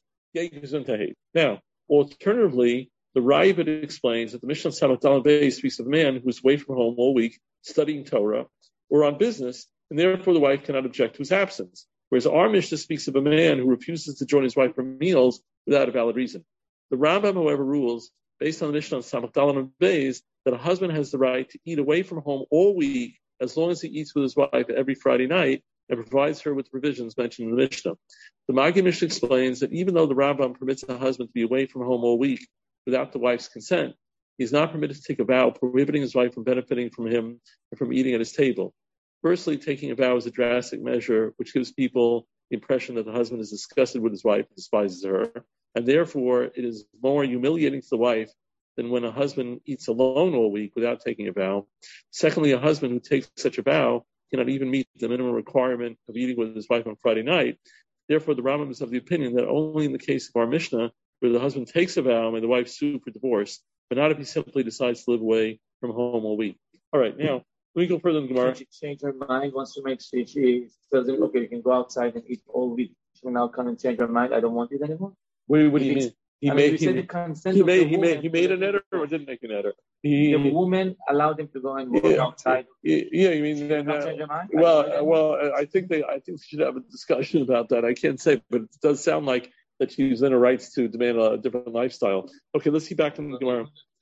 Now, alternatively, the Raavad explains that the Mishnah on Samach Dalan Beis speaks of a man who's away from home all week, studying Torah, or on business, and therefore the wife cannot object to his absence. Whereas our Mishnah speaks of a man who refuses to join his wife for meals without a valid reason. The Rambam, however, rules, based on the Mishnah on Samach Dalan Beis, that a husband has the right to eat away from home all week as long as he eats with his wife every Friday night and provides her with the provisions mentioned in the Mishnah. The Magi Mishnah explains that even though the Rambam permits a husband to be away from home all week without the wife's consent, he is not permitted to take a vow prohibiting his wife from benefiting from him and from eating at his table. Firstly, taking a vow is a drastic measure which gives people the impression that the husband is disgusted with his wife and despises her, and therefore it is more humiliating to the wife than when a husband eats alone all week without taking a vow. Secondly, a husband who takes such a vow cannot even meet the minimum requirement of eating with his wife on Friday night. Therefore, the Rambam is of the opinion that only in the case of our Mishnah, where the husband takes a vow, may the wife sue for divorce, but not if he simply decides to live away from home all week. All right, now let me go further in the Gemara. She changed her mind once she makes she, she tells him, okay, you can go outside and eat all week. She will now come and change her mind. I don't want it anymore. Wait, what do you mean? He I made, mean, he, made, he, he made, he made, he made an editor or didn't make an editor? He, the woman allowed him to go and work yeah, outside. Yeah, you mean then? Uh, well, uh, well, I think they, I think we should have a discussion about that. I can't say, but it does sound like that she's in her rights to demand a different lifestyle. Okay, let's see back in the Gemara.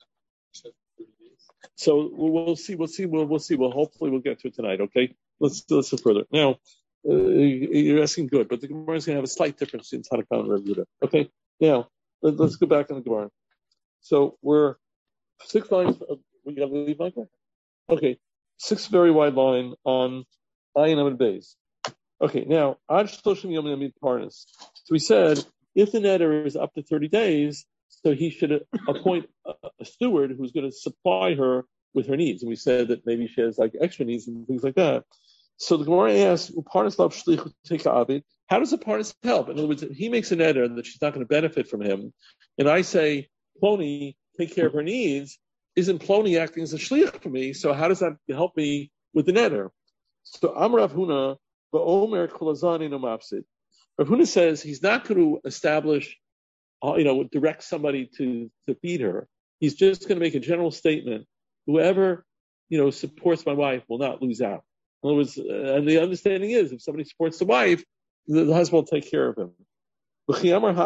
So we'll see, we'll see, we'll we'll see. Well, hopefully we'll get to it tonight. Okay, let's let's go further. Now, uh, you're asking good, but the Gemara is going to have a slight difference in Tanakh and Rav Yehuda. Okay, now let, let's go back in the Gemara. So we're six lines. Of, we got to leave like that. Okay, six very wide line on Ayin Amid Beis. Okay, now Ad Shloshim Yom Yamid Parnas. So we said if the netter is up to thirty days, so he should appoint a, a steward who's going to supply her with her needs. And we said that maybe she has like extra needs and things like that. So the Gemara asks, Parnas Lav Shlichu Teika Abid. How does a Parnas help? In other words, if he makes a netter that she's not going to benefit from him, and I say, Ploni, take care of her needs, isn't Ploni acting as a shliach for me? So how does that help me with the netter? So Amar Rav Huna, Ba'omer Kolazani no mafsid. Rav Huna says he's not going to establish, you know, direct somebody to, to feed her. He's just going to make a general statement. Whoever, you know, supports my wife will not lose out. In other words, uh, and the understanding is if somebody supports the wife, the, the husband will take care of him. So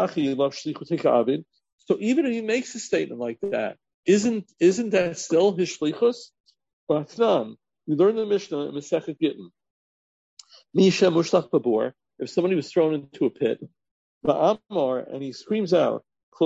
even if he makes a statement like that, isn't isn't that still his shlichus? But we learn the Mishnah in Masechet Gittin. Misha mushlach babor. If somebody was thrown into a pit, Ba'amar, and he screams out,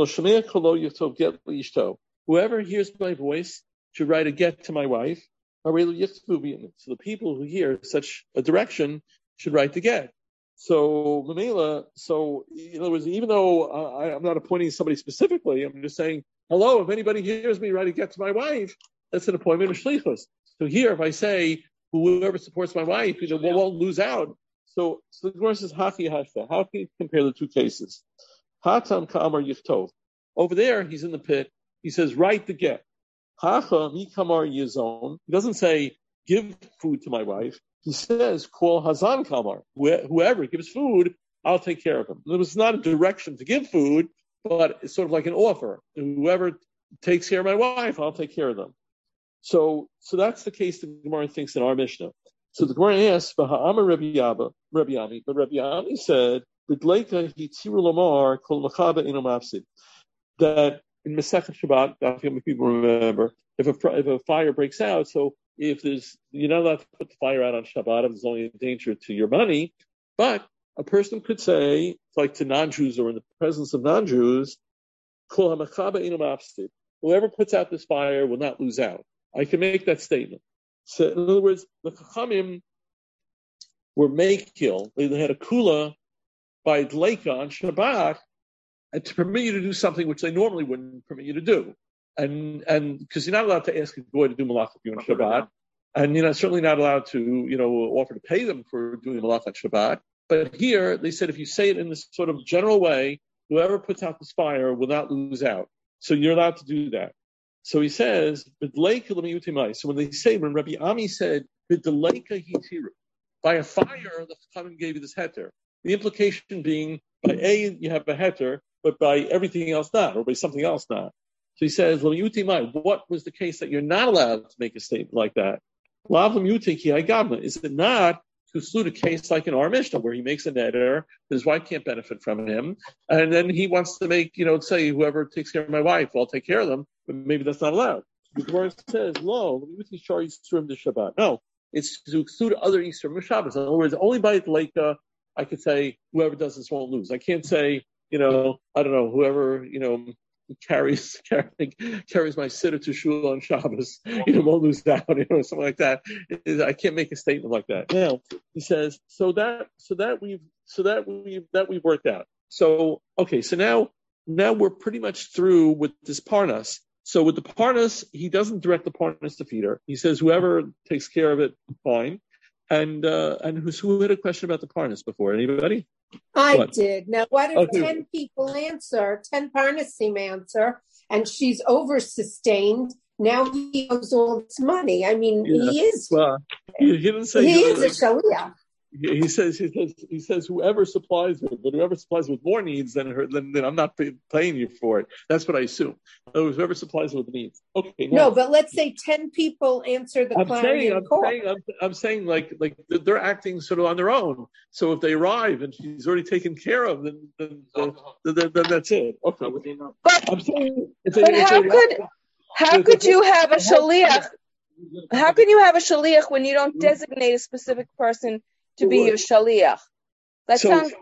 whoever hears my voice should write a get to my wife. So the people who hear such a direction should write the get. So, Mamela, so in other words, even though I, I'm not appointing somebody specifically, I'm just saying, hello, if anybody hears me write a get to my wife, that's an appointment of shlichus. So here, if I say, whoever supports my wife, you know, won't lose out. So, so the Gemara says, Haki Hashta. How can you compare the two cases? Hatam Ka'amar Yichtov. Over there, he's in the pit. He says, write the get. Hacha Mi Kamar Yizon. He doesn't say, give food to my wife. He says, call Hazan Kamar. Whoever gives food, I'll take care of him. It was not a direction to give food, but it's sort of like an offer. Whoever takes care of my wife, I'll take care of them. So, so that's the case the Gemara thinks in our Mishnah. So the Gemara asks, "V'ha'amar Rabbi Yaba, Rabbi Yami," but Rabbi Yami said, "B'dleika hitziru lomar kol machaba ino mafsid." That in Masechet Shabbat, I think many people remember, if a if a fire breaks out, so if there's you're not allowed to put the fire out on Shabbat if there's only a danger to your money, but a person could say, like to non-Jews or in the presence of non-Jews, kol machaba ino mafsid. Whoever puts out this fire will not lose out. I can make that statement. So, in other words, the Chachamim were makil. They had a kula by Dleika on Shabbat and to permit you to do something which they normally wouldn't permit you to do. And and because you're not allowed to ask a boy to do malach with you on Shabbat, and you're not, certainly not allowed to, you know, offer to pay them for doing malach on Shabbat. But here, they said if you say it in this sort of general way, whoever puts out this fire will not lose out. So you're allowed to do that. So he says, so when they say, when Rabbi Ami said, by a fire, the Chachamim gave you this heter. The implication being, by A, you have a heter, but by everything else not, or by something else not. So he says, what was the case that you're not allowed to make a statement like that? Is it not to exclude a case like in our Mishnah, where he makes a netter, his wife can't benefit from him, and then he wants to make, you know, say, whoever takes care of my wife, I'll take care of them, but maybe that's not allowed. The Gemara says, "Lo, Shabbat." No, it's to exclude other Yisroim Shabbos. In other words, only by Leika I could say whoever does this won't lose. I can't say, you know, I don't know, whoever, you know, carries carries, carries my sitter to shul on Shabbos, you know, won't lose out, you know, something like that. I can't make a statement like that. Now he says, so that so that we've so that we've that we've worked out. So okay, so now now we're pretty much through with this Parnas. So with the Parnas, he doesn't direct the Parnas to feed her. He says whoever takes care of it, fine. And uh, and who's, who had a question about the Parnas before? Anybody? I what? did. Now, what if okay. ten people answer, ten Parnasim answer, and she's over-sustained, now he owes all this money. I mean, yeah. he is. Well, he, he didn't say he he is was, a shaliach. He, he says he says he says whoever supplies her, but whoever supplies with more needs than her, then, then I'm not pay, paying you for it. That's what I assume. Oh, whoever supplies with needs. Okay. Now, no, but let's say ten people answer the I'm clarion saying, I'm call. saying, I'm, I'm saying, like, like they're acting sort of on their own. So if they arrive and she's already taken care of, then, then, then, then, then that's it. Okay. But, I'm saying, it's but a, it's how a, could how could you have a shaliach? How can you have a shaliach when you don't designate a specific person to be your shaliach? That so, sounds.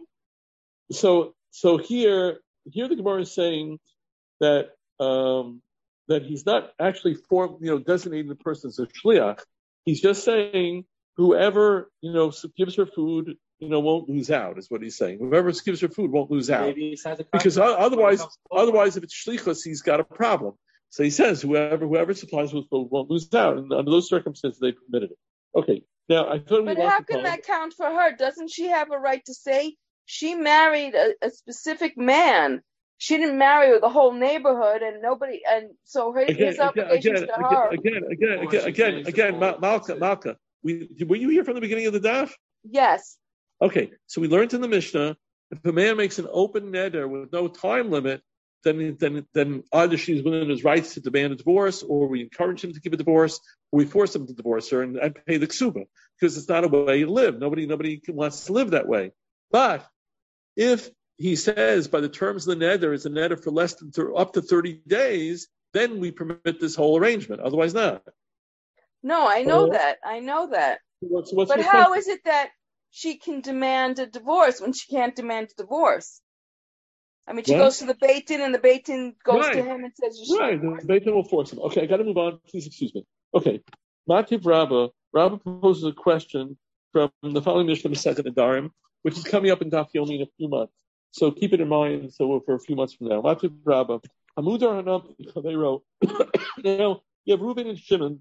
So, so here, here the Gemara is saying that um, that he's not actually form, you know, designating the person as a shliach. He's just saying whoever, you know, gives her food, you know, won't lose out, is what he's saying. Whoever gives her food won't lose out. Because otherwise, otherwise, if it's shlichus, he's got a problem. So he says whoever whoever supplies with food won't lose out, and under those circumstances, they permitted it. Okay. Now I thought. But how can that count for her? Doesn't she have a right to say she married a, a specific man? She didn't marry the whole neighborhood, and nobody, and so her, again, his obligations again, to again, her. Again, again, again, again, again, Malka, Malka. We, were you here from the beginning of the daf? Yes. Okay, so we learned in the Mishnah, if a man makes an open neder with no time limit, then then then either she's within his rights to demand a divorce, or we encourage him to give a divorce, or we force him to divorce her and, and pay the ksuba, because it's not a way to live. Nobody nobody wants to live that way. But if he says by the terms of the neder is a neder for less than th- up to thirty days, then we permit this whole arrangement. Otherwise, not. No, I know uh, that. I know that. What's, what's but how question? Is it that she can demand a divorce when she can't demand a divorce? I mean, she what? goes to the Beit Din, and the Beit Din goes right. to him and says, you "Right, the Beit Din will force him." Okay, I got to move on. Please excuse me. Okay, Mativ Rabba. Rabba proposes a question from the following Mishnah, Masechet Nedarim, which is coming up in Daf Yomi in a few months. So keep it in mind. So for a few months from now, Mativ Rabba. Hamudar Hanam. They wrote. Now you have Reuben and Shimon.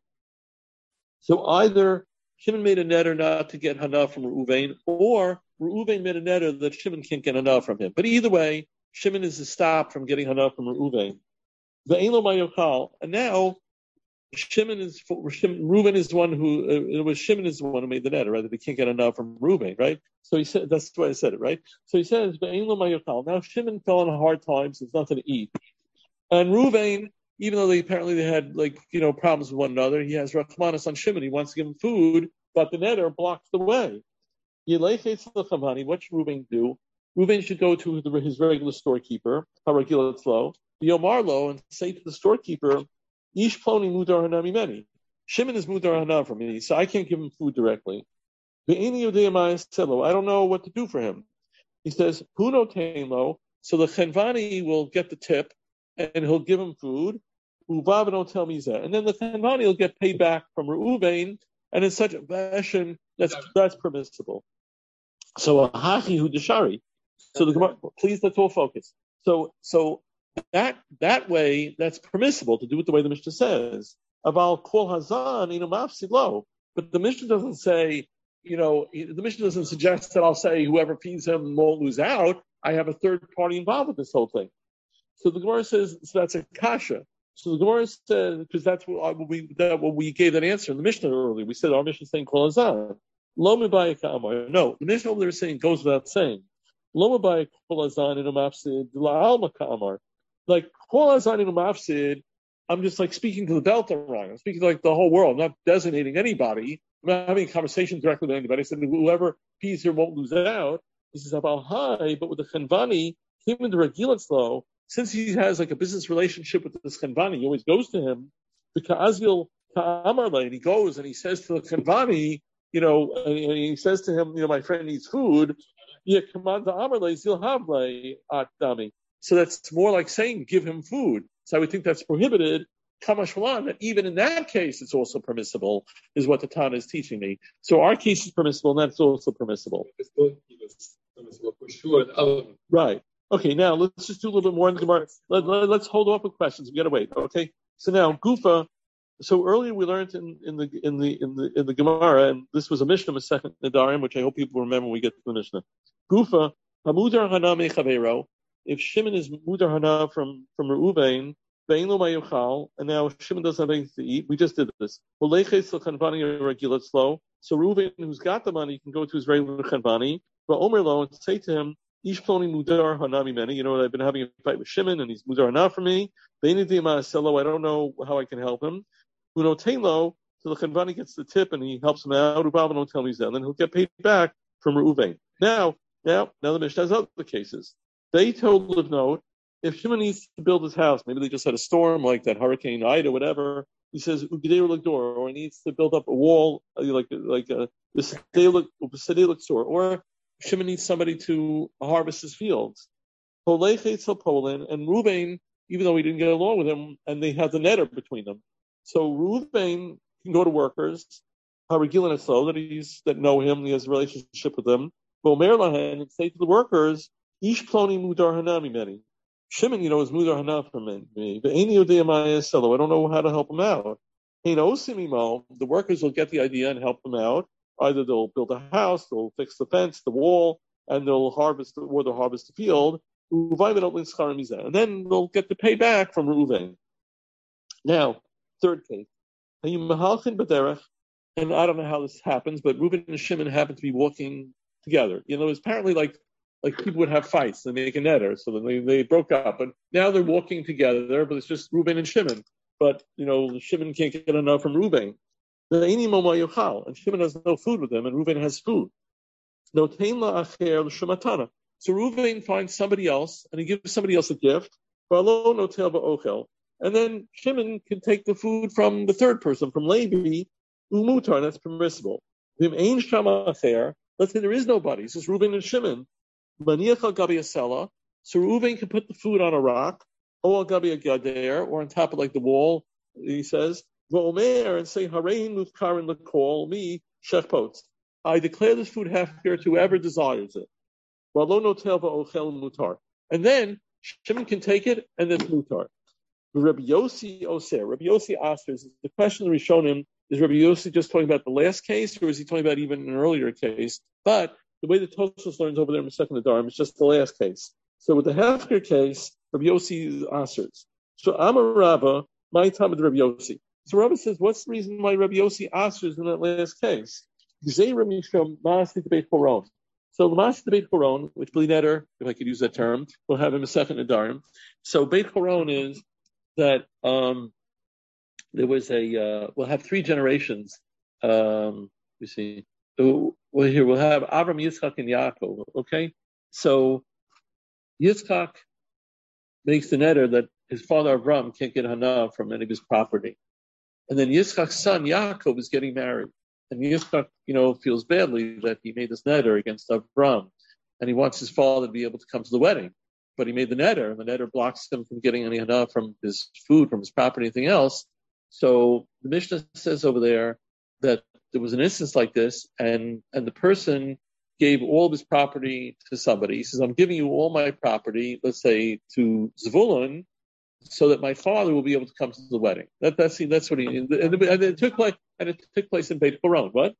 So either Shimon made a neder not to get Hana from Reuven, or Reuven made a neder that Shimon can't get Hana from him. But either way, Shimon is to stop from getting Hana from Reuven. Ve'eno ma'yokal. And now Shimon is Shimon, Reuven is the one who uh, it was Shimon is the one who made the neder, right? That he can't get Hana from Reuven, right? So he said that's why I said it, right? So he says ve'eno ma'yokal. Now Shimon fell on hard times. There's nothing to eat, and Reuven, even though they apparently they had like you know problems with one another, he has Rachmanis on Shimon. He wants to give him food, but the neder blocks the way. What should Reuven do? Reuven should go to the, his regular storekeeper, Haragilat Flow, the Omarlo, and say to the storekeeper, Ish ploni mudar hanami meni. Shimon is mudar hana for me, so I can't give him food directly. I don't know what to do for him. He says, Huno Tainlo, so the Chenvani will get the tip, and he'll give him food. Uvavano tell me that. And then the Chenvani will get paid back from Reuven, and in such a fashion, that's that's permissible. So a hachi hu deshari. So the Gemara, please, let's all focus. So, so that that way, that's permissible to do it the way the Mishnah says. About kol hazan, you know, mafsid lo. But the Mishnah doesn't say, you know, the Mishnah doesn't suggest that I'll say whoever feeds him won't lose out. I have a third party involved with this whole thing. So the Gemara says, so that's a kasha. So the Gemara says, because that's what we that what we gave that answer in the Mishnah earlier. We said our Mishnah is saying kol hazan. Lo mibayik amar. No, the Mishnah over there is saying goes without saying. Lo mibayik kol hazan in a mafsid la alma kamar. Like kol hazan in a mafsid, I'm just like speaking to the Delta wrong. I'm speaking to like the whole world. I'm not designating anybody. I'm not having a conversation directly with anybody. I said whoever feeds here won't lose out. He says about high, but with the Chenvani, him and the Regilat Flow, since he has like a business relationship with this Chenvani, he always goes to him. The Ka'azil Ka'amarle, and he goes and he says to the Chenvani, you know, and he says to him, you know, my friend needs food. Yeah, command the Amarle, Zil Havle at Dami. So that's more like saying give him food. So I would think that's prohibited. Kamashwalan, that even in that case it's also permissible, is what the Tana is teaching me. So our case is permissible, and that's also permissible. Right. Okay, now let's just do a little bit more in the Gemara. Let, let, let's hold off with questions. We gotta wait. Okay. So now Gufa. So earlier we learned in, in the in the in the in the Gemara, and this was a Mishnah, a second Nedarim, which I hope people remember when we get to the Mishnah. Gufa Hamudar Hana Mechavero. If Shimon is Mudar Hana from from Reuven, and now Shimon doesn't have anything to eat. We just did this. So Reuven, who's got the money, can go to his regular Chanvani, but Omer Lo and say to him, Ish ploni mudar hanami meni. You know what? I've been having a fight with Shimon, and he's mudar hana for me. I don't know how I can help him. Uno Tailo, so the Chanvani gets the tip and he helps him out. Ubaba don't tell me that, and then he'll get paid back from Reuven. Now, now, now the Mishnah has other cases. They told Livnot, if Shimon needs to build his house, maybe they just had a storm like that Hurricane Ida, whatever. He says Ugedeir Lagdor, or he needs to build up a wall like like a the Sedelic store, or Shimon needs somebody to harvest his fields. Poland and Reuven, even though he didn't get along with him, and they had the netter between them. So Reuven can go to workers, Haragil and so that he's that know him, he has a relationship with them. Bomer Lahan and say to the workers, Ish Ploni Mudar Hanami Meni. Shimon, you know, is Mudar Hana for me. But any of the Amayaselo, I don't know how to help him out. The workers will get the idea and help them out. Either they'll build a house, they'll fix the fence, the wall, and they'll harvest the, or they'll harvest the field. And then they'll get the pay back from Reuven. Now, third case. And I don't know how this happens, but Reuven and Shimon happen to be walking together. You know, it's apparently like like people would have fights, they make a netter, so then they, they broke up. But now they're walking together, but it's just Reuven and Shimon. But, you know, Shimon can't get enough from Reuven. And Shimon has no food with him, and Reuven has food. So Reuven finds somebody else, and he gives somebody else a gift. And then Shimon can take the food from the third person, from Levi, umutar, and that's permissible. Let's say there is nobody, it's just Reuven and Shimon. So Reuven can put the food on a rock, or on top of like the wall, he says, and say, me, I declare this food half-pure to whoever desires it. And then Shimon can take it, and then mutar. Rabbi Yossi Oser, Rabbi Yossi Asers, the question of Rishonim, is Rabbi Yossi just talking about the last case, or is he talking about even an earlier case? But the way the Tosfos learns over there in the second Adarim, it's just the last case. So with the half-pure case, Rabbi Yossi Asers. So Amar Rabba, my time with Rabbi Yossi. So Rabbi says, what's the reason why Rabbi Yossi Asers in that last case? So the Maaseh Beit Horon, which Bli Neder, if I could use that term, we'll have in a second Adarim. So Beit Horon is that um, there was a, uh, we'll have three generations. Um, you see, well, here we'll have Avram, Yitzchak, and Yaakov. Okay, so Yitzchak makes the neder that his father Avram can't get hana from any of his property, and then Yitzchak's son Yaakov is getting married, and Yitzchak, you know, feels badly that he made this neder against Avram, and he wants his father to be able to come to the wedding. But he made the neder, and the neder blocks him from getting any hana from his food, from his property, anything else. So the Mishnah says over there that there was an instance like this, and, and the person gave all of his property to somebody. He says, I'm giving you all my property, let's say, to Zvulun, so that my father will be able to come to the wedding. That, that's that's what he, and it took place, and it took place in Beit Horon. What?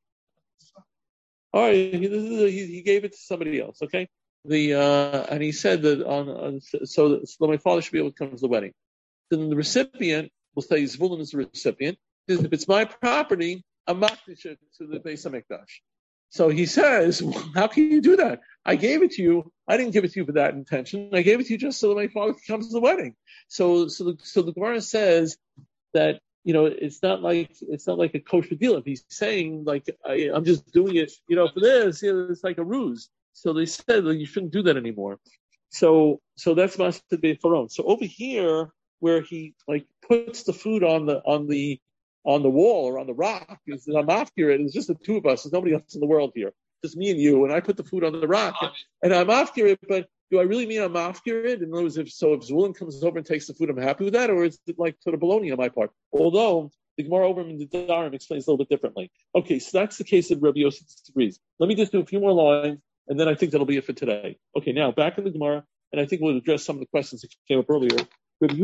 All right, he, he, he gave it to somebody else, okay? The uh, and he said that on, on so, that, so that my father should be able to come to the wedding. Then the recipient will say Zvulun is the recipient. Because if it's my property, I'm makdish it to the Beis Hamikdash. So he says, well, how can you do that? I gave it to you. I didn't give it to you for that intention. I gave it to you just so that my father can come to the wedding. So, so the, so the Gemara says that, you know, it's not like, it's not like a kosher deal. If he's saying like, I, I'm just doing it, you know, for this, you know, it's like a ruse. So they said that you shouldn't do that anymore. So, so that's Maaseh Beit Horon. So over here, where he like puts the food on the, on the, on the wall or on the rock, because I'm after it, it's just the two of us, there's nobody else in the world here, just me and you, and I put the food on the rock, and I'm after it, but do I really mean I'm after it? In other words, if so, if Zvulun comes over and takes the food, I'm happy with that, or is it like sort of baloney on my part? Although the Gemara over in the Darim explains a little bit differently. Okay, so that's the case that Rabbi Yossi disagrees. Let me just do a few more lines, and then I think that'll be it for today. Okay, now back in the Gemara, and I think we'll address some of the questions that came up earlier. That's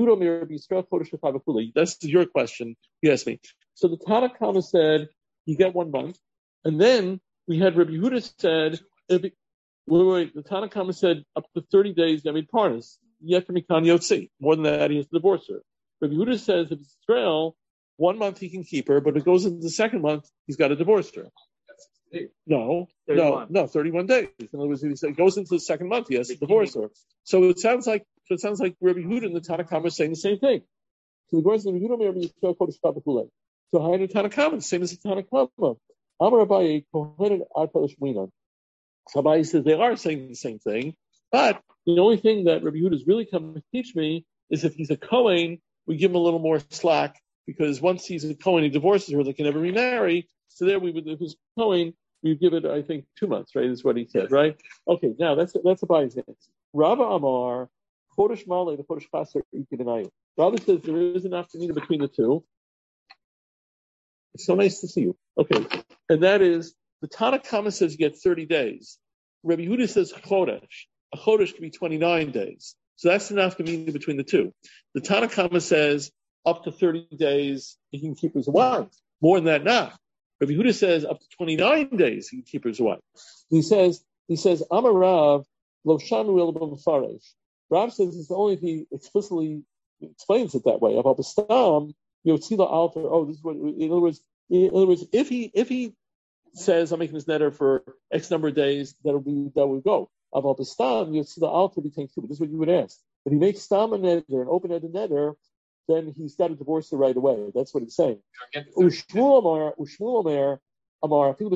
your question. You asked me. So the Tana Kama said you get one month, and then we had Rabbi Yehuda said, if it, wait, wait, the Tana Kama said up to thirty days. I mean, parnas yet from Mikan Yotzi. More than that, he has to divorce her. Rabbi Yehuda says if it's Israel, one month he can keep her, but if it goes into the second month, he's got to divorce her. No, no, no, thirty-one days. In other words, if it goes into the second month, he has to divorce her. So it sounds like so it sounds like Rabbi Yehuda and the Tanna Kama are saying the same thing. So the Gemara says Rabbi Yehuda Rabbi Yisrael Kodesh Kabbalah. So how the Tanna Kama, the same as the Tanna Kama. Amar Abaye Kohen Arpel Shminan. Abaye says they are saying the same thing, but the only thing that Rabbi Yehuda is really come to teach me is if he's a Kohen, we give him a little more slack because once he's a Kohen, he divorces her, they can never remarry. So there we would, if he's Kohen, we give it, I think, two months, right? Is what he said, right? Okay, now that's that's Abaye's answer. Rava Amar Chodesh Malei the Chodesh Chaser Ikidinayu. Rava says there is an afternoon between the two. It's so nice to see you. Okay, and that is the Tanna Kama says you get thirty days. Rabbi Yehuda says Chodesh. A Chodesh can be twenty-nine days. So that's enough to mean between the two. The Tanna Kama says up to thirty days he can keep his wife. More than that, not. Rabbi Yehuda says up to twenty-nine days he can keep his wife. He says, he says, Amar Rav, Lo Shanu El B'Mefarish. Rav says it's only if he explicitly explains it that way. About Bastam, Yotzila Alter. Oh, this is what. In other words, in other words, if he if he says I'm making this netter for X number of days, that'll be that will go. About Bastam, Yotzila Alter became two. This is what you would ask. If he makes Stam a netter, an open-ended netter, then he's got to divorce her right away. That's what he's saying. Ushmuel Amar, Ushmuel Amar, Amar, Shmuel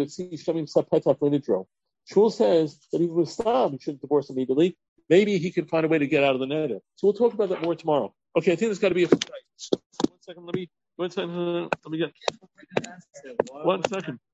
says that even with Stam, he shouldn't divorce immediately. Maybe he can find a way to get out of the netter. So we'll talk about that more tomorrow. Okay, I think there's got to be a one second. Let me one second. Let me get one second.